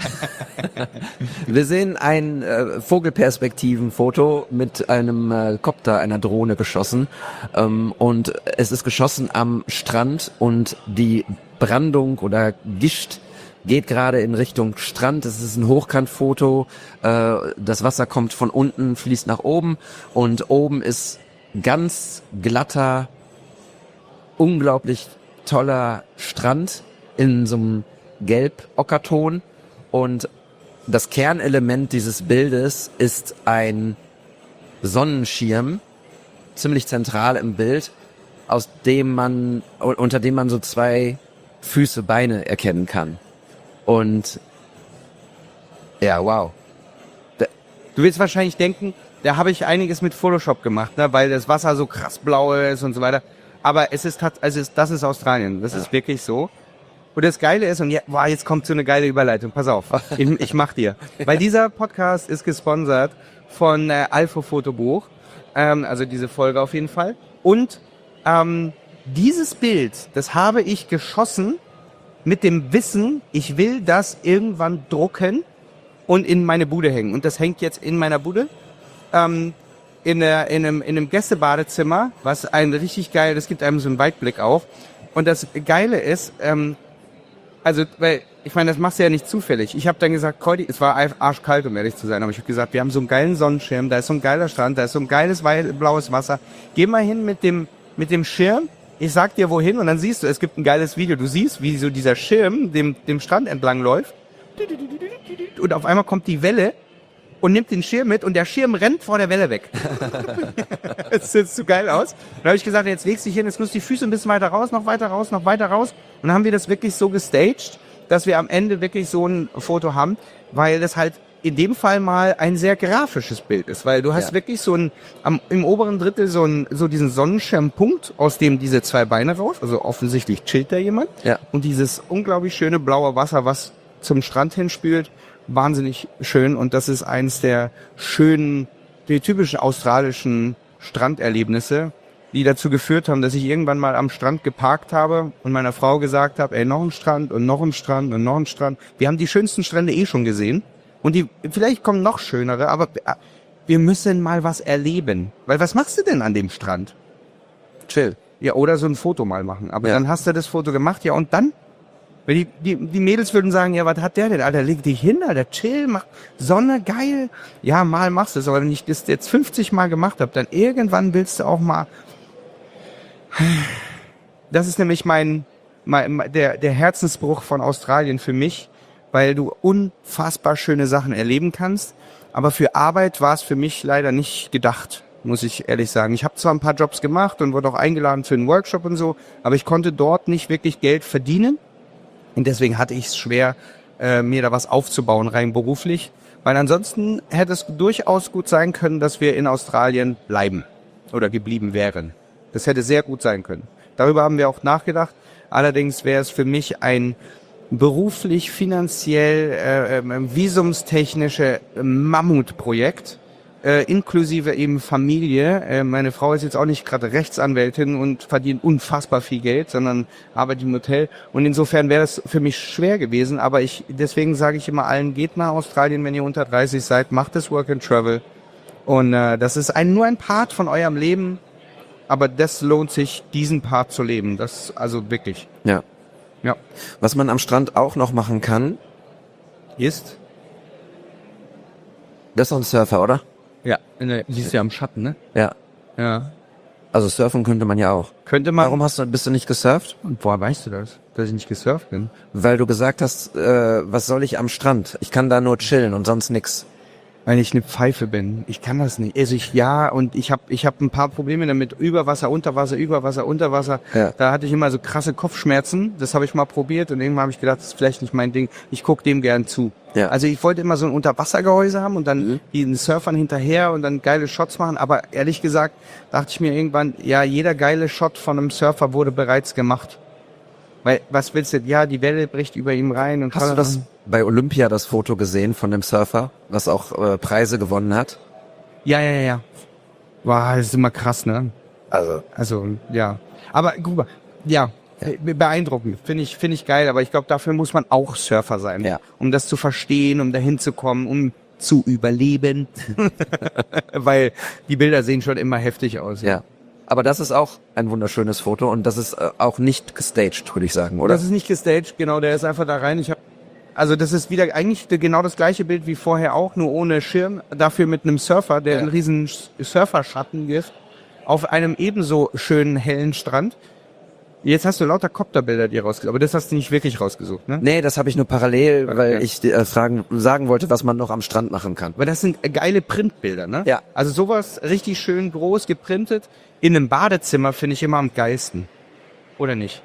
Wir sehen ein äh, Vogelperspektivenfoto mit einem äh, Kopter, einer Drohne geschossen. Ähm, und es ist geschossen am Strand und die Brandung oder Gischt geht gerade in Richtung Strand. Es ist ein Hochkantfoto. Äh, das Wasser kommt von unten, fließt nach oben und oben ist ganz glatter, unglaublich toller Strand in so einem Gelb-Ockerton und das Kernelement dieses Bildes ist ein Sonnenschirm, ziemlich zentral im Bild, aus dem man, unter dem man so zwei Füße, Beine erkennen kann. Und ja, wow. Du willst wahrscheinlich denken, da habe ich einiges mit Photoshop gemacht, ne, weil das Wasser so krass blau ist und so weiter. Aber es ist, also es, das ist Australien. Das ja. ist wirklich so. Und das Geile ist, und ja, boah, jetzt kommt so eine geile Überleitung. Pass auf, ich, ich mach dir. Weil dieser Podcast ist gesponsert von äh, Alpha Fotobuch. Ähm, also diese Folge auf jeden Fall. Und ähm, dieses Bild, das habe ich geschossen mit dem Wissen, ich will das irgendwann drucken und in meine Bude hängen. Und das hängt jetzt in meiner Bude. Ähm, in, der, in, einem, in einem Gästebadezimmer, was ein richtig geil, das gibt einem so einen Weitblick auf. Und das Geile ist, ähm, also, weil, ich meine, das machst du ja nicht zufällig. Ich habe dann gesagt, Cordy, es war arschkalt, um ehrlich zu sein, aber ich habe gesagt, wir haben so einen geilen Sonnenschirm, da ist so ein geiler Strand, da ist so ein geiles blaues Wasser. Geh mal hin mit dem, mit dem Schirm, ich sag dir wohin und dann siehst du, es gibt ein geiles Video. Du siehst, wie so dieser Schirm dem, dem Strand entlang läuft und auf einmal kommt die Welle und nimmt den Schirm mit und der Schirm rennt vor der Welle weg. Das sieht so geil aus. Dann habe ich gesagt, jetzt legst du dich hin, jetzt musst du die Füße ein bisschen weiter raus, noch weiter raus, noch weiter raus. Und dann haben wir das wirklich so gestaged, dass wir am Ende wirklich so ein Foto haben, weil das halt in dem Fall mal ein sehr grafisches Bild ist, weil du hast ja. wirklich so ein, am, im oberen Drittel so, ein, so diesen Sonnenschirmpunkt, aus dem diese zwei Beine raus, also offensichtlich chillt da jemand. Ja. Und dieses unglaublich schöne blaue Wasser, was zum Strand hinspült, wahnsinnig schön und das ist eins der schönen, die typischen australischen Stranderlebnisse, die dazu geführt haben, dass ich irgendwann mal am Strand geparkt habe und meiner Frau gesagt habe, ey, noch ein Strand und noch ein Strand und noch ein Strand. Wir haben die schönsten Strände eh schon gesehen und die vielleicht kommen noch schönere, aber wir müssen mal was erleben. Weil was machst du denn an dem Strand? Chill. Ja, oder so ein Foto mal machen. Aber ja. dann hast du das Foto gemacht, ja und dann? Weil die, die, die Mädels würden sagen, ja, was hat der denn? Alter, leg dich hin, Alter, chill, mach Sonne, geil. Ja, mal machst du es, aber wenn ich das jetzt fünfzig Mal gemacht habe, dann irgendwann willst du auch mal... Das ist nämlich mein, mein der, der Herzensbruch von Australien für mich, weil du unfassbar schöne Sachen erleben kannst. Aber für Arbeit war es für mich leider nicht gedacht, muss ich ehrlich sagen. Ich habe zwar ein paar Jobs gemacht und wurde auch eingeladen für einen Workshop und so, aber ich konnte dort nicht wirklich Geld verdienen. Und deswegen hatte ich es schwer, äh, mir da was aufzubauen, rein beruflich. Weil ansonsten hätte es durchaus gut sein können, dass wir in Australien bleiben oder geblieben wären. Das hätte sehr gut sein können. Darüber haben wir auch nachgedacht. Allerdings wäre es für mich ein beruflich, finanziell, äh, äh, visumstechnische Mammutprojekt, äh, inklusive eben Familie. Äh, meine Frau ist jetzt auch nicht gerade Rechtsanwältin und verdient unfassbar viel Geld, sondern arbeitet im Hotel. Und insofern wäre das für mich schwer gewesen. Aber ich, deswegen sage ich immer allen, geht nach Australien, wenn ihr unter dreißig seid, macht das Work and Travel. Und äh, das ist ein, nur ein Part von eurem Leben. Aber das lohnt sich, diesen Part zu leben. Das, also wirklich. Ja. Ja. Was man am Strand auch noch machen kann, ist? Das ist doch ein Surfer, oder? Ja, siehst du ja am Schatten, ne? Ja. Ja. Also surfen könnte man ja auch. Könnte man. Warum hast du, bist du nicht gesurft? Und woher weißt du das? Dass ich nicht gesurft bin? Weil du gesagt hast, äh, was soll ich am Strand? Ich kann da nur chillen und sonst nix. Weil ich eine Pfeife bin. Ich kann das nicht. Also ich, ja, und ich habe ich hab ein paar Probleme damit. Überwasser, Unterwasser, Überwasser, Unterwasser. Ja. Da hatte ich immer so krasse Kopfschmerzen. Das habe ich mal probiert und irgendwann habe ich gedacht, das ist vielleicht nicht mein Ding. Ich guck dem gern zu. Ja. Also ich wollte immer so ein Unterwassergehäuse haben und dann mhm. den Surfern hinterher und dann geile Shots machen. Aber ehrlich gesagt dachte ich mir irgendwann, ja, jeder geile Shot von einem Surfer wurde bereits gemacht. Weil, was willst du? Ja, die Welle bricht über ihm rein. Und hast du das bei Olympia, das Foto gesehen von dem Surfer, was auch äh, Preise gewonnen hat? Ja, ja, ja. Wow, das ist immer krass, ne? Also. Also, ja. Aber, guck mal, ja, Äh, Beeindruckend, finde ich, finde ich geil, aber ich glaube, dafür muss man auch Surfer sein, Ja. um das zu verstehen, um dahin zu kommen, um zu überleben, weil die Bilder sehen schon immer heftig aus. Ja. Aber das ist auch ein wunderschönes Foto und das ist äh, auch nicht gestaged, würde ich sagen, oder? Das ist nicht gestaged, genau, der ist einfach da rein. Ich hab, also das ist wieder eigentlich genau das gleiche Bild wie vorher auch, nur ohne Schirm, dafür mit einem Surfer, der Ja. einen riesen Surferschatten gibt, auf einem ebenso schönen hellen Strand. Jetzt hast du lauter Copterbilder dir rausgesucht, aber das hast du nicht wirklich rausgesucht, ne? Nee, das habe ich nur parallel, weil Okay. ich äh, fragen, sagen wollte, was man noch am Strand machen kann. Aber das sind geile Printbilder, ne? Ja. Also sowas richtig schön groß geprintet in einem Badezimmer finde ich immer am geilsten. Oder nicht?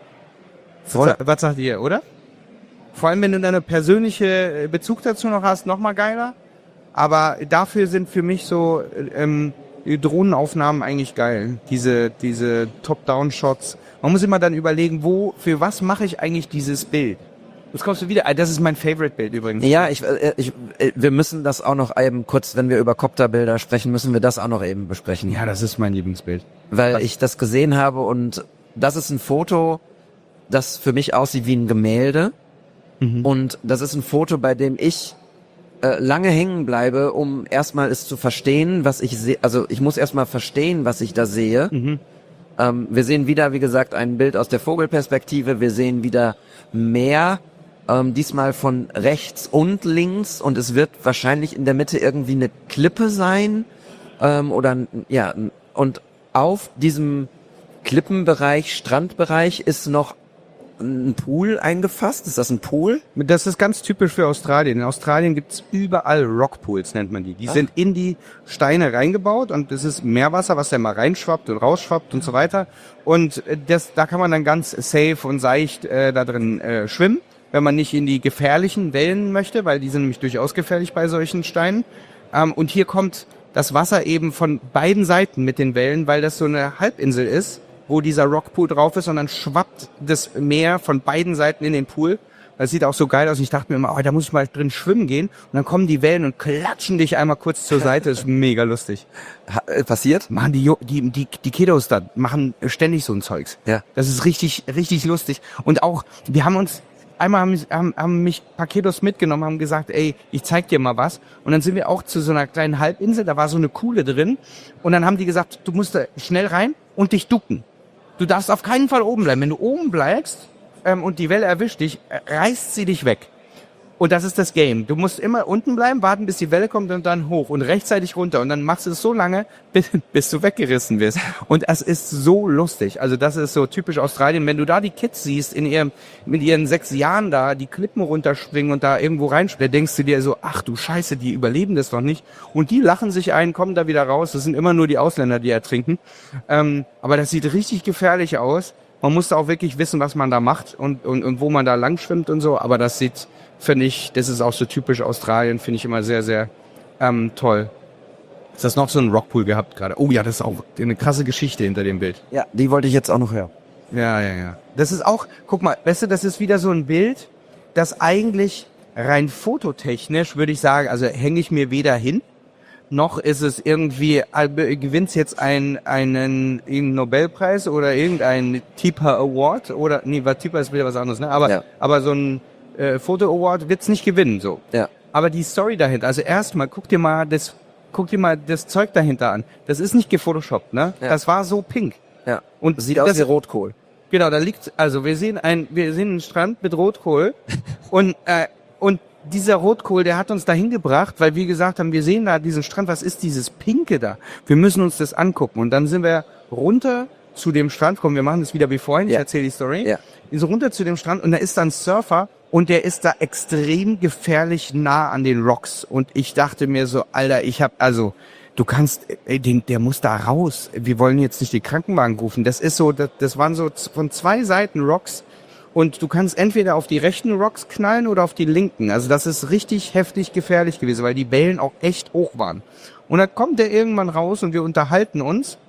Voll. Was, was sagt ihr, oder? Vor allem, wenn du deine persönliche Bezug dazu noch hast, noch mal geiler. Aber dafür sind für mich so ähm, die Drohnenaufnahmen eigentlich geil. Diese, diese Top-Down-Shots. Man muss immer dann überlegen, wo, für was mache ich eigentlich dieses Bild? Jetzt kommst du wieder, ah, das ist mein Favorite-Bild übrigens. Ja, ich, äh, ich, äh, wir müssen das auch noch eben kurz, wenn wir über Copterbilder sprechen, müssen wir das auch noch eben besprechen. Ja, das ist mein Lieblingsbild. Weil Was? ich das gesehen habe und das ist ein Foto, das für mich aussieht wie ein Gemälde. Mhm. Und das ist ein Foto, bei dem ich äh, lange hängen bleibe, um erstmal es zu verstehen, was ich sehe. Also ich muss erstmal verstehen, was ich da sehe. Mhm. Ähm, wir sehen wieder, wie gesagt, ein Bild aus der Vogelperspektive. Wir sehen wieder Meer, ähm, diesmal von rechts und links. Und es wird wahrscheinlich in der Mitte irgendwie eine Klippe sein. Ähm, oder, ja, und auf diesem Klippenbereich, Strandbereich ist noch ein Pool eingefasst. Ist das ein Pool? Das ist ganz typisch für Australien. In Australien gibt's überall Rockpools, nennt man die. Die Ah. sind in die Steine reingebaut und das ist Meerwasser, was da mal reinschwappt und rausschwappt und so weiter. Und äh, das, da kann man dann ganz safe und seicht äh, da drin äh, schwimmen, wenn man nicht in die gefährlichen Wellen möchte, weil die sind nämlich durchaus gefährlich bei solchen Steinen. Ähm, und hier kommt das Wasser eben von beiden Seiten mit den Wellen, weil das so eine Halbinsel ist, wo dieser Rockpool drauf ist und dann schwappt das Meer von beiden Seiten in den Pool. Das sieht auch so geil aus. Ich dachte mir immer, oh, da muss ich mal drin schwimmen gehen. Und dann kommen die Wellen und klatschen dich einmal kurz zur Seite. Das ist mega lustig. Ha äh, passiert? Machen die, Jo- die, die, die Kiddos da, machen ständig so ein Zeugs. Ja. Das ist richtig, richtig lustig. Und auch, wir haben uns, einmal haben, haben, haben mich ein paar Kiddos mitgenommen, haben gesagt, ey, ich zeig dir mal was. Und dann sind wir auch zu so einer kleinen Halbinsel, da war so eine Kuhle drin. Und dann haben die gesagt, du musst da schnell rein und dich ducken. Du darfst auf keinen Fall oben bleiben. Wenn du oben bleibst ähm, und die Welle erwischt dich, äh, reißt sie dich weg. Und das ist das Game. Du musst immer unten bleiben, warten, bis die Welle kommt und dann hoch und rechtzeitig runter. Und dann machst du es so lange, bis, bis du weggerissen wirst. Und es ist so lustig. Also das ist so typisch Australien. Wenn du da die Kids siehst, in ihrem, mit ihren sechs Jahren da, die Klippen runterspringen und da irgendwo reinspringen, denkst du dir so, ach du Scheiße, die überleben das doch nicht. Und die lachen sich ein, kommen da wieder raus. Das sind immer nur die Ausländer, die ertrinken. Ähm, aber das sieht richtig gefährlich aus. Man muss da auch wirklich wissen, was man da macht und, und, und wo man da lang schwimmt und so. Aber das sieht, finde ich, das ist auch so typisch Australien, finde ich immer sehr, sehr ähm, toll. Ist das noch so ein Rockpool gehabt gerade? Oh ja, das ist auch eine krasse Geschichte hinter dem Bild. Ja, die wollte ich jetzt auch noch hören. Ja, ja, ja. Das ist auch, guck mal, weißt du, das ist wieder so ein Bild, das eigentlich rein fototechnisch, würde ich sagen, also hänge ich mir weder hin, noch ist es irgendwie, äh, gewinnt jetzt ein, einen, einen Nobelpreis oder irgendein Tipa Award oder, nee, was Tipa ist wieder was anderes, ne? Aber, Ja. aber so ein äh, Foto-Award wird's nicht gewinnen, so. Ja. Aber die Story dahinter, also erstmal, guck dir mal das, guck dir mal das Zeug dahinter an. Das ist nicht gefotoshoppt, ne? Ja. Das war so pink. Ja. Und Das sieht aus das- wie Rotkohl. Genau, da liegt, also wir sehen ein, wir sehen einen Strand mit Rotkohl und, äh, und dieser Rotkohl, der hat uns dahin gebracht, weil wir gesagt haben, wir sehen da diesen Strand, was ist dieses Pinke da? Wir müssen uns das angucken. Und dann sind wir runter zu dem Strand, komm, wir machen das wieder wie vorhin, ich Ja. erzähle die Story. Ja. So runter zu dem Strand und da ist dann ein Surfer und der ist da extrem gefährlich nah an den Rocks. Und ich dachte mir so, Alter, ich hab, also, du kannst, ey, den, der muss da raus. Wir wollen jetzt nicht den Krankenwagen rufen. Das ist so, das, das waren so z- von zwei Seiten Rocks. Und du kannst entweder auf die rechten Rocks knallen oder auf die linken. Also das ist richtig heftig gefährlich gewesen, weil die Wellen auch echt hoch waren. Und dann kommt der irgendwann raus und wir unterhalten uns.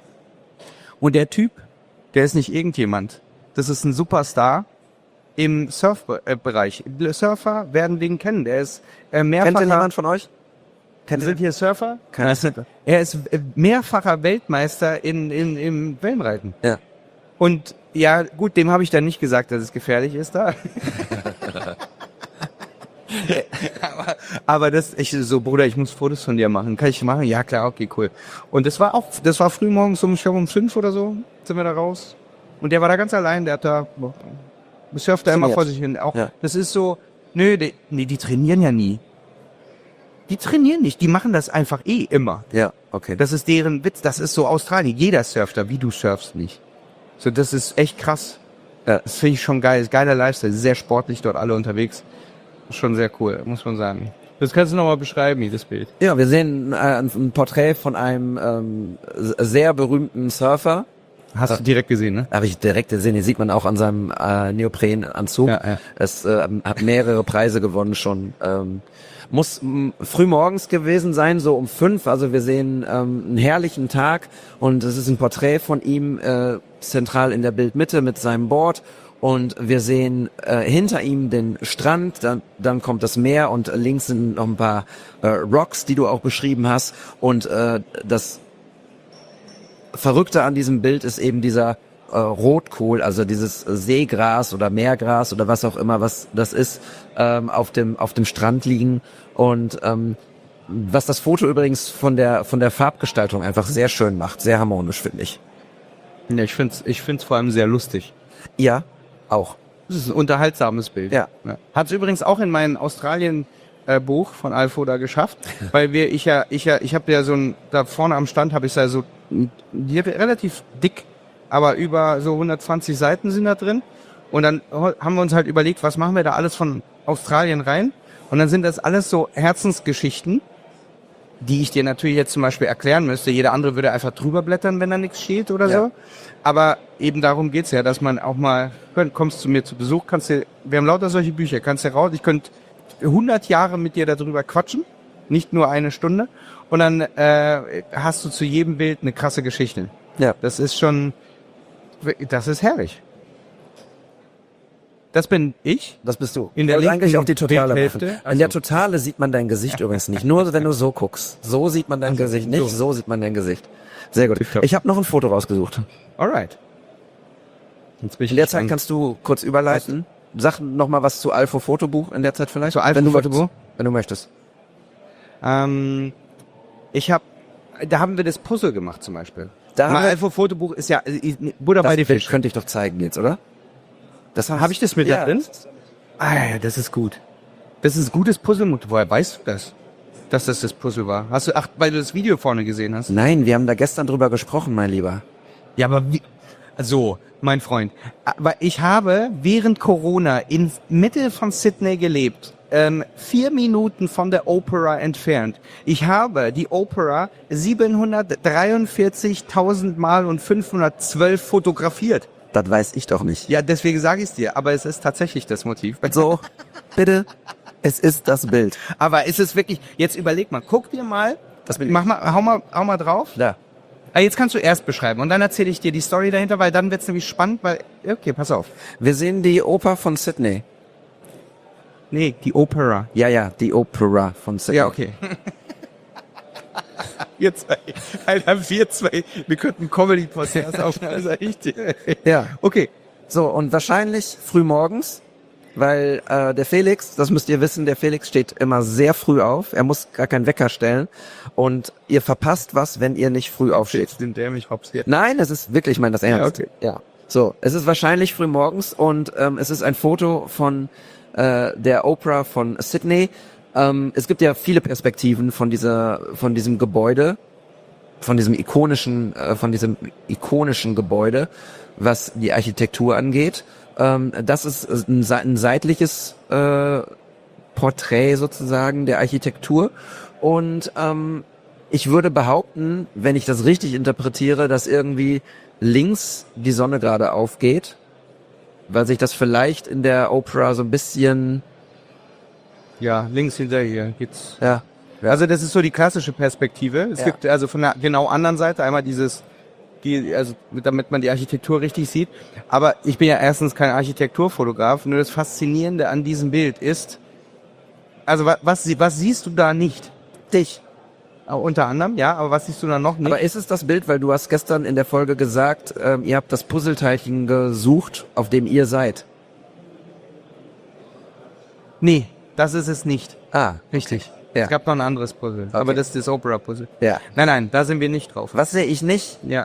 Und der Typ, der ist nicht irgendjemand. Das ist ein Superstar im Surfbereich. Surfer werden den kennen. Der ist äh, mehrfacher... Kennt denn jemand von euch? Kennt Sind hier Surfer? Keine Er ist äh, mehrfacher Weltmeister in, in, im Wellenreiten. Ja. Und Ja, gut, dem habe ich dann nicht gesagt, dass es gefährlich ist da. aber, aber das, ich so, Bruder, ich muss Fotos von dir machen. Kann ich machen? Ja, klar, okay, cool. Und das war auch, das war früh morgens um, ich glaube um fünf oder so, sind wir da raus. Und der war da ganz allein, der hat da, surft da immer vor sich hin. Auch, Ja. das ist so, nö, die, nee, die trainieren ja nie. Die trainieren nicht, die machen das einfach eh immer. Ja, okay. Das ist deren Witz, das ist so Australien. Jeder surft da, wie du surfst nicht. So, das ist echt krass. Ja, das finde ich schon geil. Ist geiler Lifestyle, sehr sportlich dort alle unterwegs. Schon sehr cool, muss man sagen. Das kannst du nochmal beschreiben, das Bild. Ja, wir sehen äh, ein, ein Porträt von einem ähm, sehr berühmten Surfer. Hast du direkt gesehen, ne? Habe ich direkt gesehen, den sieht man auch an seinem äh, Neoprenanzug. Ja, ja. Es äh, hat mehrere Preise gewonnen schon. Ähm, muss m, früh morgens gewesen sein, so um fünf. Also wir sehen ähm, einen herrlichen Tag und es ist ein Porträt von ihm äh, zentral in der Bildmitte mit seinem Board. Und wir sehen äh, hinter ihm den Strand, dann, dann kommt das Meer und links sind noch ein paar äh, Rocks, die du auch beschrieben hast. Und äh, das Verrückte an diesem Bild ist eben dieser äh, Rotkohl, also dieses Seegras oder Meergras oder was auch immer, was das ist, ähm, auf dem auf dem Strand liegen. Und ähm, was das Foto übrigens von der von der Farbgestaltung einfach sehr schön macht, sehr harmonisch, finde ich. Ja, ich find's, ich find's vor allem sehr lustig. Ja, auch. Das ist ein unterhaltsames Bild. Ja. ja. Hat's übrigens auch in meinem Australien äh, Buch von Alfo da geschafft, weil wir, ich ja, ich ja, ich habe ja so ein, da vorne am Stand habe ich da so, die relativ dick, aber über so hundertzwanzig Seiten sind da drin. Und dann haben wir uns halt überlegt, was machen wir da alles von Australien rein? Und dann sind das alles so Herzensgeschichten, die ich dir natürlich jetzt zum Beispiel erklären müsste. Jeder andere würde einfach drüber blättern, wenn da nichts steht oder Ja. so. Aber eben darum geht's ja, dass man auch mal, kommst zu mir zu Besuch, kannst du, wir haben lauter solche Bücher, kannst du raus, ich könnte hundert Jahre mit dir darüber quatschen, nicht nur eine Stunde. Und dann äh, hast du zu jedem Bild eine krasse Geschichte. Ja. Das ist schon, das ist herrlich. Das bin ich. Das bist du. In der Wollte linken eigentlich auch die Totale Bildhälfte. machen. Ach In der so. Totale sieht man dein Gesicht übrigens nicht. Nur wenn du so guckst. So sieht man dein Also, Gesicht nicht, so. so sieht man dein Gesicht. Sehr gut. Tipptopp. Ich habe noch ein Foto rausgesucht. Alright. Jetzt bin ich In der Zeit gespannt. kannst du kurz überleiten. Sag noch mal was zu Alpha Fotobuch in der Zeit vielleicht. Zu Alpha wenn du Fotobuch? möchtest. Wenn du möchtest. Ähm, ich habe, da haben wir das Puzzle gemacht zum Beispiel. Da haben Mal wir- Alpha Fotobuch ist ja äh, Butter bei Das die Bild Fisch. könnte ich doch zeigen jetzt, oder? Das Habe ich das mit ja. da drin? Ah ja, das ist gut. Das ist ein gutes Puzzle. Woher weißt du das? Dass das das Puzzle war? Hast du, ach, weil du das Video vorne gesehen hast? Nein, wir haben da gestern drüber gesprochen, mein Lieber. Ja, aber wie, so, mein Freund. Aber ich habe während Corona in Mitte von Sydney gelebt. Ähm, vier Minuten von der Opera entfernt. Ich habe die Opera siebenhundertdreiundvierzigtausend Mal und fünfhundertzwölf fotografiert. Das weiß ich doch nicht. Ja, deswegen sage ich es dir. Aber es ist tatsächlich das Motiv. So, bitte, es ist das Bild. Aber ist es wirklich, jetzt überleg mal, guck dir mal, Das bin ich. mach mal, hau mal, hau mal drauf. Da. Ah, jetzt kannst du erst beschreiben und dann erzähle ich dir die Story dahinter, weil dann wird's nämlich spannend, weil, okay, pass auf. Wir sehen die Oper von Sydney. Nee, die Opera. Ja, ja, die Opera von Sydney. Ja, okay. Wir zwei, Alter, wir zwei, wir könnten Comedy-Podcast aufnehmen, sag ich dir. Ja. Okay. So, und wahrscheinlich früh morgens, weil äh, der Felix, das müsst ihr wissen, der Felix steht immer sehr früh auf. Er muss gar keinen Wecker stellen. Und ihr verpasst was, wenn ihr nicht früh aufsteht. Jetzt nimmt der mich hops hier. Nein, es ist wirklich, ich meine das ernst. Ja, okay. Ja. So, es ist wahrscheinlich früh morgens und ähm, es ist ein Foto von äh, der Opera von Sydney. Ähm, es gibt ja viele Perspektiven von dieser, von diesem Gebäude, von diesem ikonischen, äh, von diesem ikonischen Gebäude, was die Architektur angeht. Ähm, das ist ein, se- ein seitliches äh, Porträt sozusagen der Architektur. Und ähm, ich würde behaupten, wenn ich das richtig interpretiere, dass irgendwie links die Sonne gerade aufgeht, weil sich das vielleicht in der Opera so ein bisschen, Ja, links hinter hier geht's. ja, Also das ist so die klassische Perspektive. Es Ja. gibt also von der genau anderen Seite einmal dieses, die, also damit man die Architektur richtig sieht. Aber ich bin ja erstens kein Architekturfotograf. Nur das Faszinierende an diesem Bild ist, also was, was, sie- was siehst du da nicht? Dich. äh, unter anderem, ja, aber was siehst du dann noch nicht? Aber ist es das Bild, weil du hast gestern in der Folge gesagt, ähm, ihr habt das Puzzleteilchen gesucht, auf dem ihr seid. Nee, das ist es nicht. Ah, richtig. Ja. Es gab noch ein anderes Puzzle, Okay. aber das ist das Opera-Puzzle. Ja. Nein, nein, da sind wir nicht drauf. Was sehe ich nicht? Ja,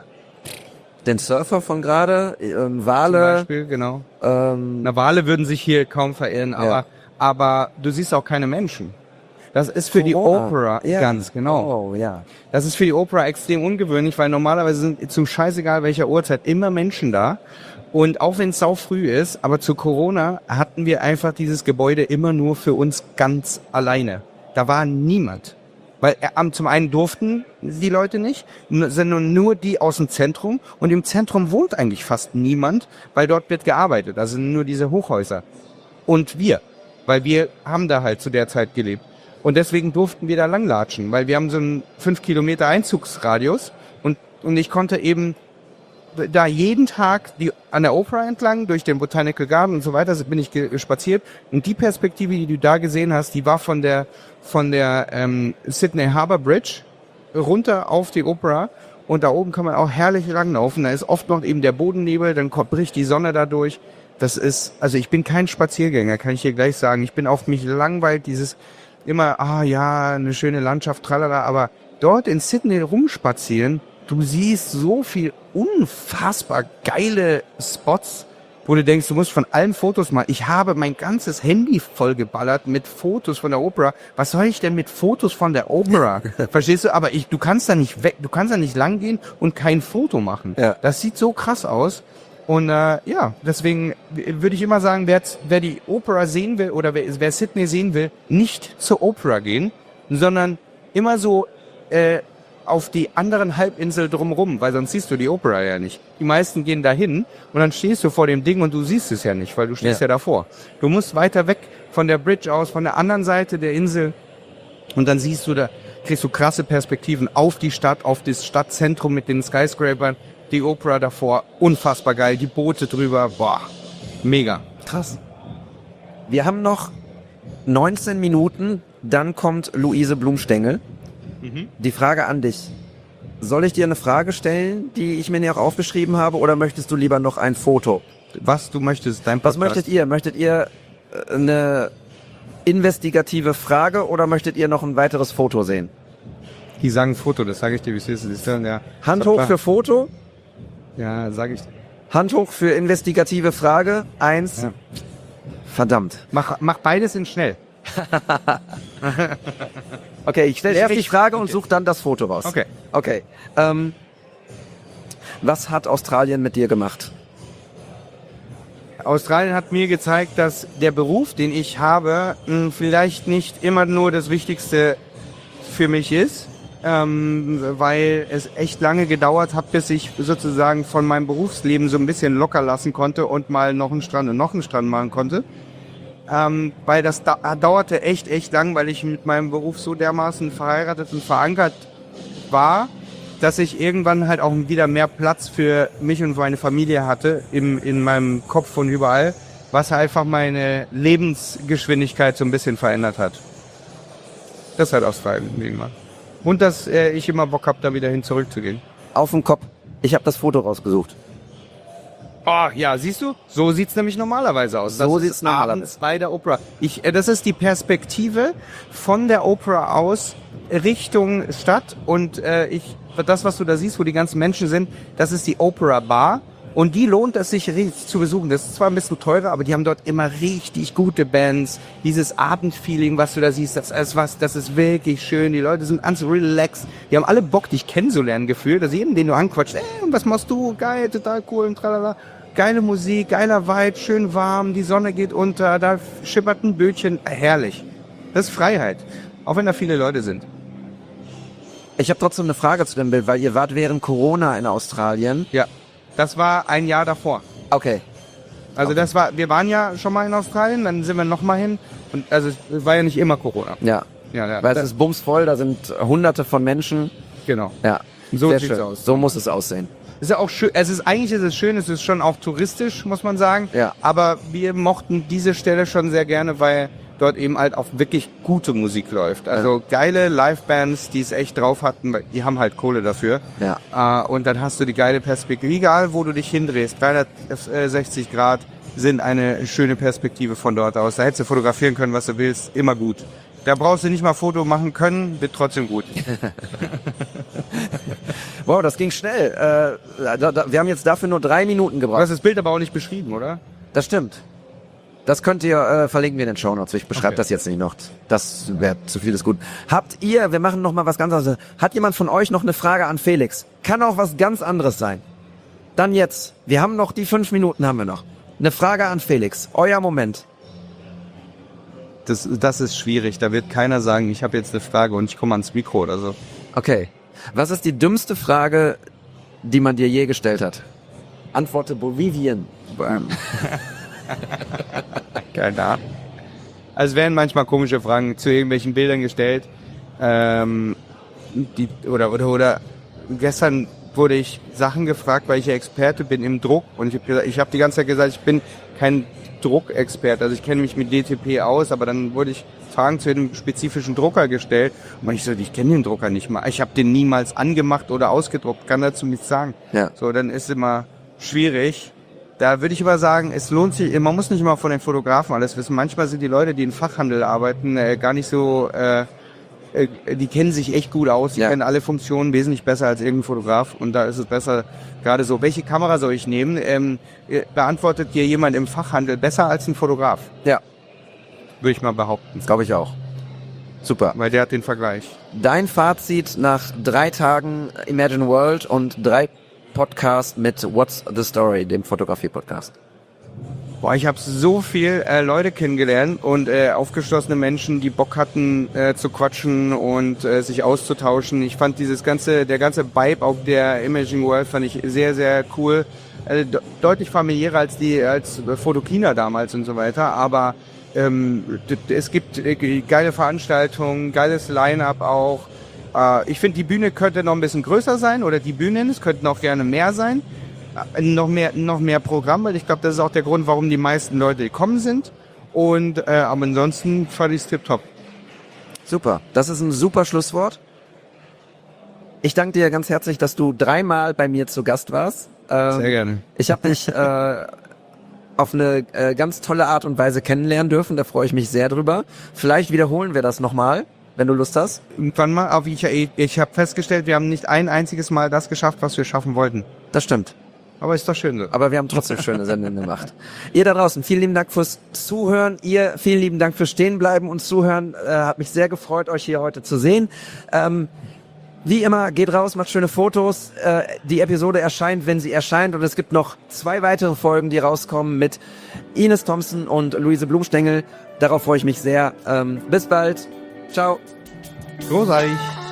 Den Surfer von gerade, ähm, zum Wale, Beispiel, genau. ähm, Na, Wale würden sich hier kaum verirren, aber, Ja. aber du siehst auch keine Menschen. Das ist für die Corona. Opera, Ja. ganz genau. Oh, ja. Das ist für die Opera extrem ungewöhnlich, weil normalerweise sind zum scheißegal welcher Uhrzeit immer Menschen da. Und auch wenn es sau früh ist, aber zu Corona hatten wir einfach dieses Gebäude immer nur für uns ganz alleine. Da war niemand. Weil äh, am- zum einen durften die Leute nicht, n- sondern nur die aus dem Zentrum. Und im Zentrum wohnt eigentlich fast niemand, weil dort wird gearbeitet. Also nur diese Hochhäuser. Und wir, weil wir haben da halt zu der Zeit gelebt. Und deswegen durften wir da langlatschen, weil wir haben so einen fünf Kilometer Einzugsradius. Und, und ich konnte eben da jeden Tag die, an der Opera entlang, durch den Botanical Garden und so weiter, bin ich ge- spaziert. Und die Perspektive, die du da gesehen hast, die war von der, von der ähm, Sydney Harbour Bridge runter auf die Opera. Und da oben kann man auch herrlich langlaufen. Da ist oft noch eben der Bodennebel, dann kommt, bricht die Sonne dadurch. Das ist, also ich bin kein Spaziergänger, kann ich dir gleich sagen. Ich bin auf mich langweilt, dieses immer, ah ja, eine schöne Landschaft, tralala. Aber dort in Sydney rumspazieren, du siehst so viel unfassbar geile Spots, wo du denkst, du musst von allen Fotos machen. Ich habe mein ganzes Handy vollgeballert mit Fotos von der Opera. Was soll ich denn mit Fotos von der Opera? Verstehst du? Aber ich, du kannst da nicht weg, du kannst da nicht lang gehen und kein Foto machen. Ja. Das sieht so krass aus. Und äh, ja, deswegen w- würde ich immer sagen, wer, wer die Opera sehen will oder wer, wer Sydney sehen will, nicht zur Opera gehen, sondern immer so äh, auf die anderen Halbinsel drumrum, weil sonst siehst du die Opera ja nicht. Die meisten gehen dahin und dann stehst du vor dem Ding und du siehst es ja nicht, weil du stehst ja, Ja. ja davor. Du musst weiter weg von der Bridge aus, von der anderen Seite der Insel und dann siehst du da, kriegst du krasse Perspektiven auf die Stadt, auf das Stadtzentrum mit den Skyscrapern, die Opera davor, unfassbar geil, die Boote drüber, boah, mega. Krass. Wir haben noch neunzehn Minuten, dann kommt Luise Blumstengel. Die Frage an dich. Soll ich dir eine Frage stellen, die ich mir hier auch aufgeschrieben habe, oder möchtest du lieber noch ein Foto? Was du möchtest, dein Was Podcast. möchtet ihr? Möchtet ihr äh, eine investigative Frage oder möchtet ihr noch ein weiteres Foto sehen? Die sagen Foto, das sage ich dir, wie es ist. Das ist dann, ja, Hand hoch für Foto, Ja, sage ich. Hand hoch für investigative Frage. Eins. Ja. Verdammt. Mach, mach beides in schnell. Okay, ich stelle Ich erst die richt- Frage und suche dann das Foto raus. Okay. Okay. Ähm, was hat Australien mit dir gemacht? Australien hat mir gezeigt, dass der Beruf, den ich habe, mh, vielleicht nicht immer nur das Wichtigste für mich ist, ähm, weil es echt lange gedauert hat, bis ich sozusagen von meinem Berufsleben so ein bisschen locker lassen konnte und mal noch einen Strand und noch einen Strand machen konnte. Ähm, weil das da dauerte echt, echt lang, weil ich mit meinem Beruf so dermaßen verheiratet und verankert war, dass ich irgendwann halt auch wieder mehr Platz für mich und meine Familie hatte im, in meinem Kopf und überall, was einfach meine Lebensgeschwindigkeit so ein bisschen verändert hat. Das hat Australien mit mir gemacht. Und dass äh, ich immer Bock habe, da wieder hin zurückzugehen. Auf dem Kopf. Ich habe das Foto rausgesucht. Oh, ja, siehst du? So sieht's nämlich normalerweise aus. So Das sieht's ist normalerweise. abends bei der Opera. Ich, äh, das ist die Perspektive von der Opera aus Richtung Stadt und äh, ich, das, was du da siehst, wo die ganzen Menschen sind, das ist die Opera Bar und die lohnt es sich richtig zu besuchen. Das ist zwar ein bisschen teurer, aber die haben dort immer richtig gute Bands. Dieses Abendfeeling, was du da siehst, das ist was, das ist wirklich schön. Die Leute sind ganz relaxed. Die haben alle Bock, dich kennenzulernen gefühlt. dass jeden, den du anquatscht, ey, was machst du? Geil, total cool und tralala. Geile Musik, geiler Vibe, schön warm, die Sonne geht unter, da schippert ein Bötchen, herrlich. Das ist Freiheit, auch wenn da viele Leute sind. Ich habe trotzdem eine Frage zu dem Bild, weil ihr wart während Corona in Australien. Ja, das war ein Jahr davor. Okay. Also das war, wir waren ja schon mal in Australien, dann sind wir noch mal hin. Und also es war ja nicht immer Corona. Ja. Ja, ja. Weil es das, ist bumsvoll, da sind hunderte von Menschen. genau. Ja. So Sehr sieht's schön. aus. So muss es aussehen. Ist ja auch schön. Es ist eigentlich ist es schön. Es ist schon auch touristisch, muss man sagen. Ja. Aber wir mochten diese Stelle schon sehr gerne, weil dort eben halt auch wirklich gute Musik läuft. Also geile Livebands, die es echt drauf hatten, weil die haben halt Kohle dafür. Ja. Äh, und dann hast du die geile Perspektive, egal wo du dich hindrehst, dreihundertsechzig Grad sind eine schöne Perspektive von dort aus. Da hättest du fotografieren können, was du willst, immer gut. Da brauchst du nicht mal Foto machen können, wird trotzdem gut. Wow, das ging schnell. Äh, da, da, wir haben jetzt dafür nur drei Minuten Du gebraucht. hast das Bild aber auch nicht beschrieben, oder? Das stimmt. Das könnt ihr, äh, verlinken wir in den Shownotes. Ich beschreibe Okay. das jetzt nicht noch. Das wäre zu viel ist gut. Habt ihr, wir machen noch mal was ganz anderes. Hat jemand von euch noch eine Frage an Felix? Kann auch was ganz anderes sein. Dann jetzt. Wir haben noch die fünf Minuten haben wir noch. Eine Frage an Felix. Euer Moment. Das, das ist schwierig. Da wird keiner sagen, ich habe jetzt eine Frage und ich komme ans Mikro oder so. Okay. Was ist die dümmste Frage, die man dir je gestellt hat? Antworte Bolivien. Keine Ahnung. Also es werden manchmal komische Fragen zu irgendwelchen Bildern gestellt. Ähm, die, oder, oder, oder gestern wurde ich Sachen gefragt, weil ich ja Experte bin im Druck. Und ich habe gesagt, ich habe die ganze Zeit gesagt, ich bin kein Druckexperte. Also ich kenne mich mit D T P aus, aber dann wurde ich Fragen zu einem spezifischen Drucker gestellt. Und ich so, ich kenne den Drucker nicht mal. Ich habe den niemals angemacht oder ausgedruckt. Kann dazu nichts sagen. Ja. So, dann ist immer schwierig. Da würde ich aber sagen, es lohnt sich, man muss nicht immer von den Fotografen alles wissen. Manchmal sind die Leute, die im Fachhandel arbeiten, äh, gar nicht so, äh, äh, die kennen sich echt gut aus, die Ja. kennen alle Funktionen wesentlich besser als irgendein Fotograf. Und da ist es besser, gerade so, welche Kamera soll ich nehmen? Ähm, beantwortet dir jemand im Fachhandel besser als ein Fotograf? Ja, Würde ich mal behaupten. glaube ich auch. Super. Weil der hat den Vergleich. Dein Fazit nach drei Tagen Imagine World und drei Podcasts mit What's the Story, dem Fotografie-Podcast. Boah, ich habe so viel äh, Leute kennengelernt und äh, aufgeschlossene Menschen, die Bock hatten äh, zu quatschen und äh, sich auszutauschen. Ich fand dieses ganze, der ganze Vibe auf der Imaging World fand ich sehr, sehr cool. Äh, de- deutlich familiärer als die als Fotokina damals und so weiter. Aber ähm, d- d- es gibt äh, geile Veranstaltungen, geiles Line-up auch. Äh, ich finde, die Bühne könnte noch ein bisschen größer sein oder die Bühnen, es könnten auch gerne mehr sein. Noch mehr, noch mehr Programm, weil ich glaube, das ist auch der Grund, warum die meisten Leute gekommen sind. Und äh, aber ansonsten fand ich es tipptopp. Super, das ist ein super Schlusswort. Ich danke dir ganz herzlich, dass du dreimal bei mir zu Gast warst. Ähm, Sehr gerne. Ich habe dich äh, auf eine äh, ganz tolle Art und Weise kennenlernen dürfen, da freue ich mich sehr drüber. Vielleicht wiederholen wir das nochmal, wenn du Lust hast. Irgendwann mal, aber ich, ich habe festgestellt, wir haben nicht ein einziges Mal das geschafft, was wir schaffen wollten. Das stimmt. Aber ist doch schön so. Aber wir haben trotzdem schöne Sendungen gemacht. Ihr da draußen, vielen lieben Dank fürs Zuhören. Ihr, vielen lieben Dank fürs Stehenbleiben und Zuhören. Äh, hat mich sehr gefreut, euch hier heute zu sehen. Ähm, wie immer, geht raus, macht schöne Fotos. Äh, die Episode erscheint, wenn sie erscheint. Und es gibt noch zwei weitere Folgen, die rauskommen mit Ines Thompson und Luise Blumstengel. Darauf freue ich mich sehr. Ähm, bis bald. Ciao. Großartig.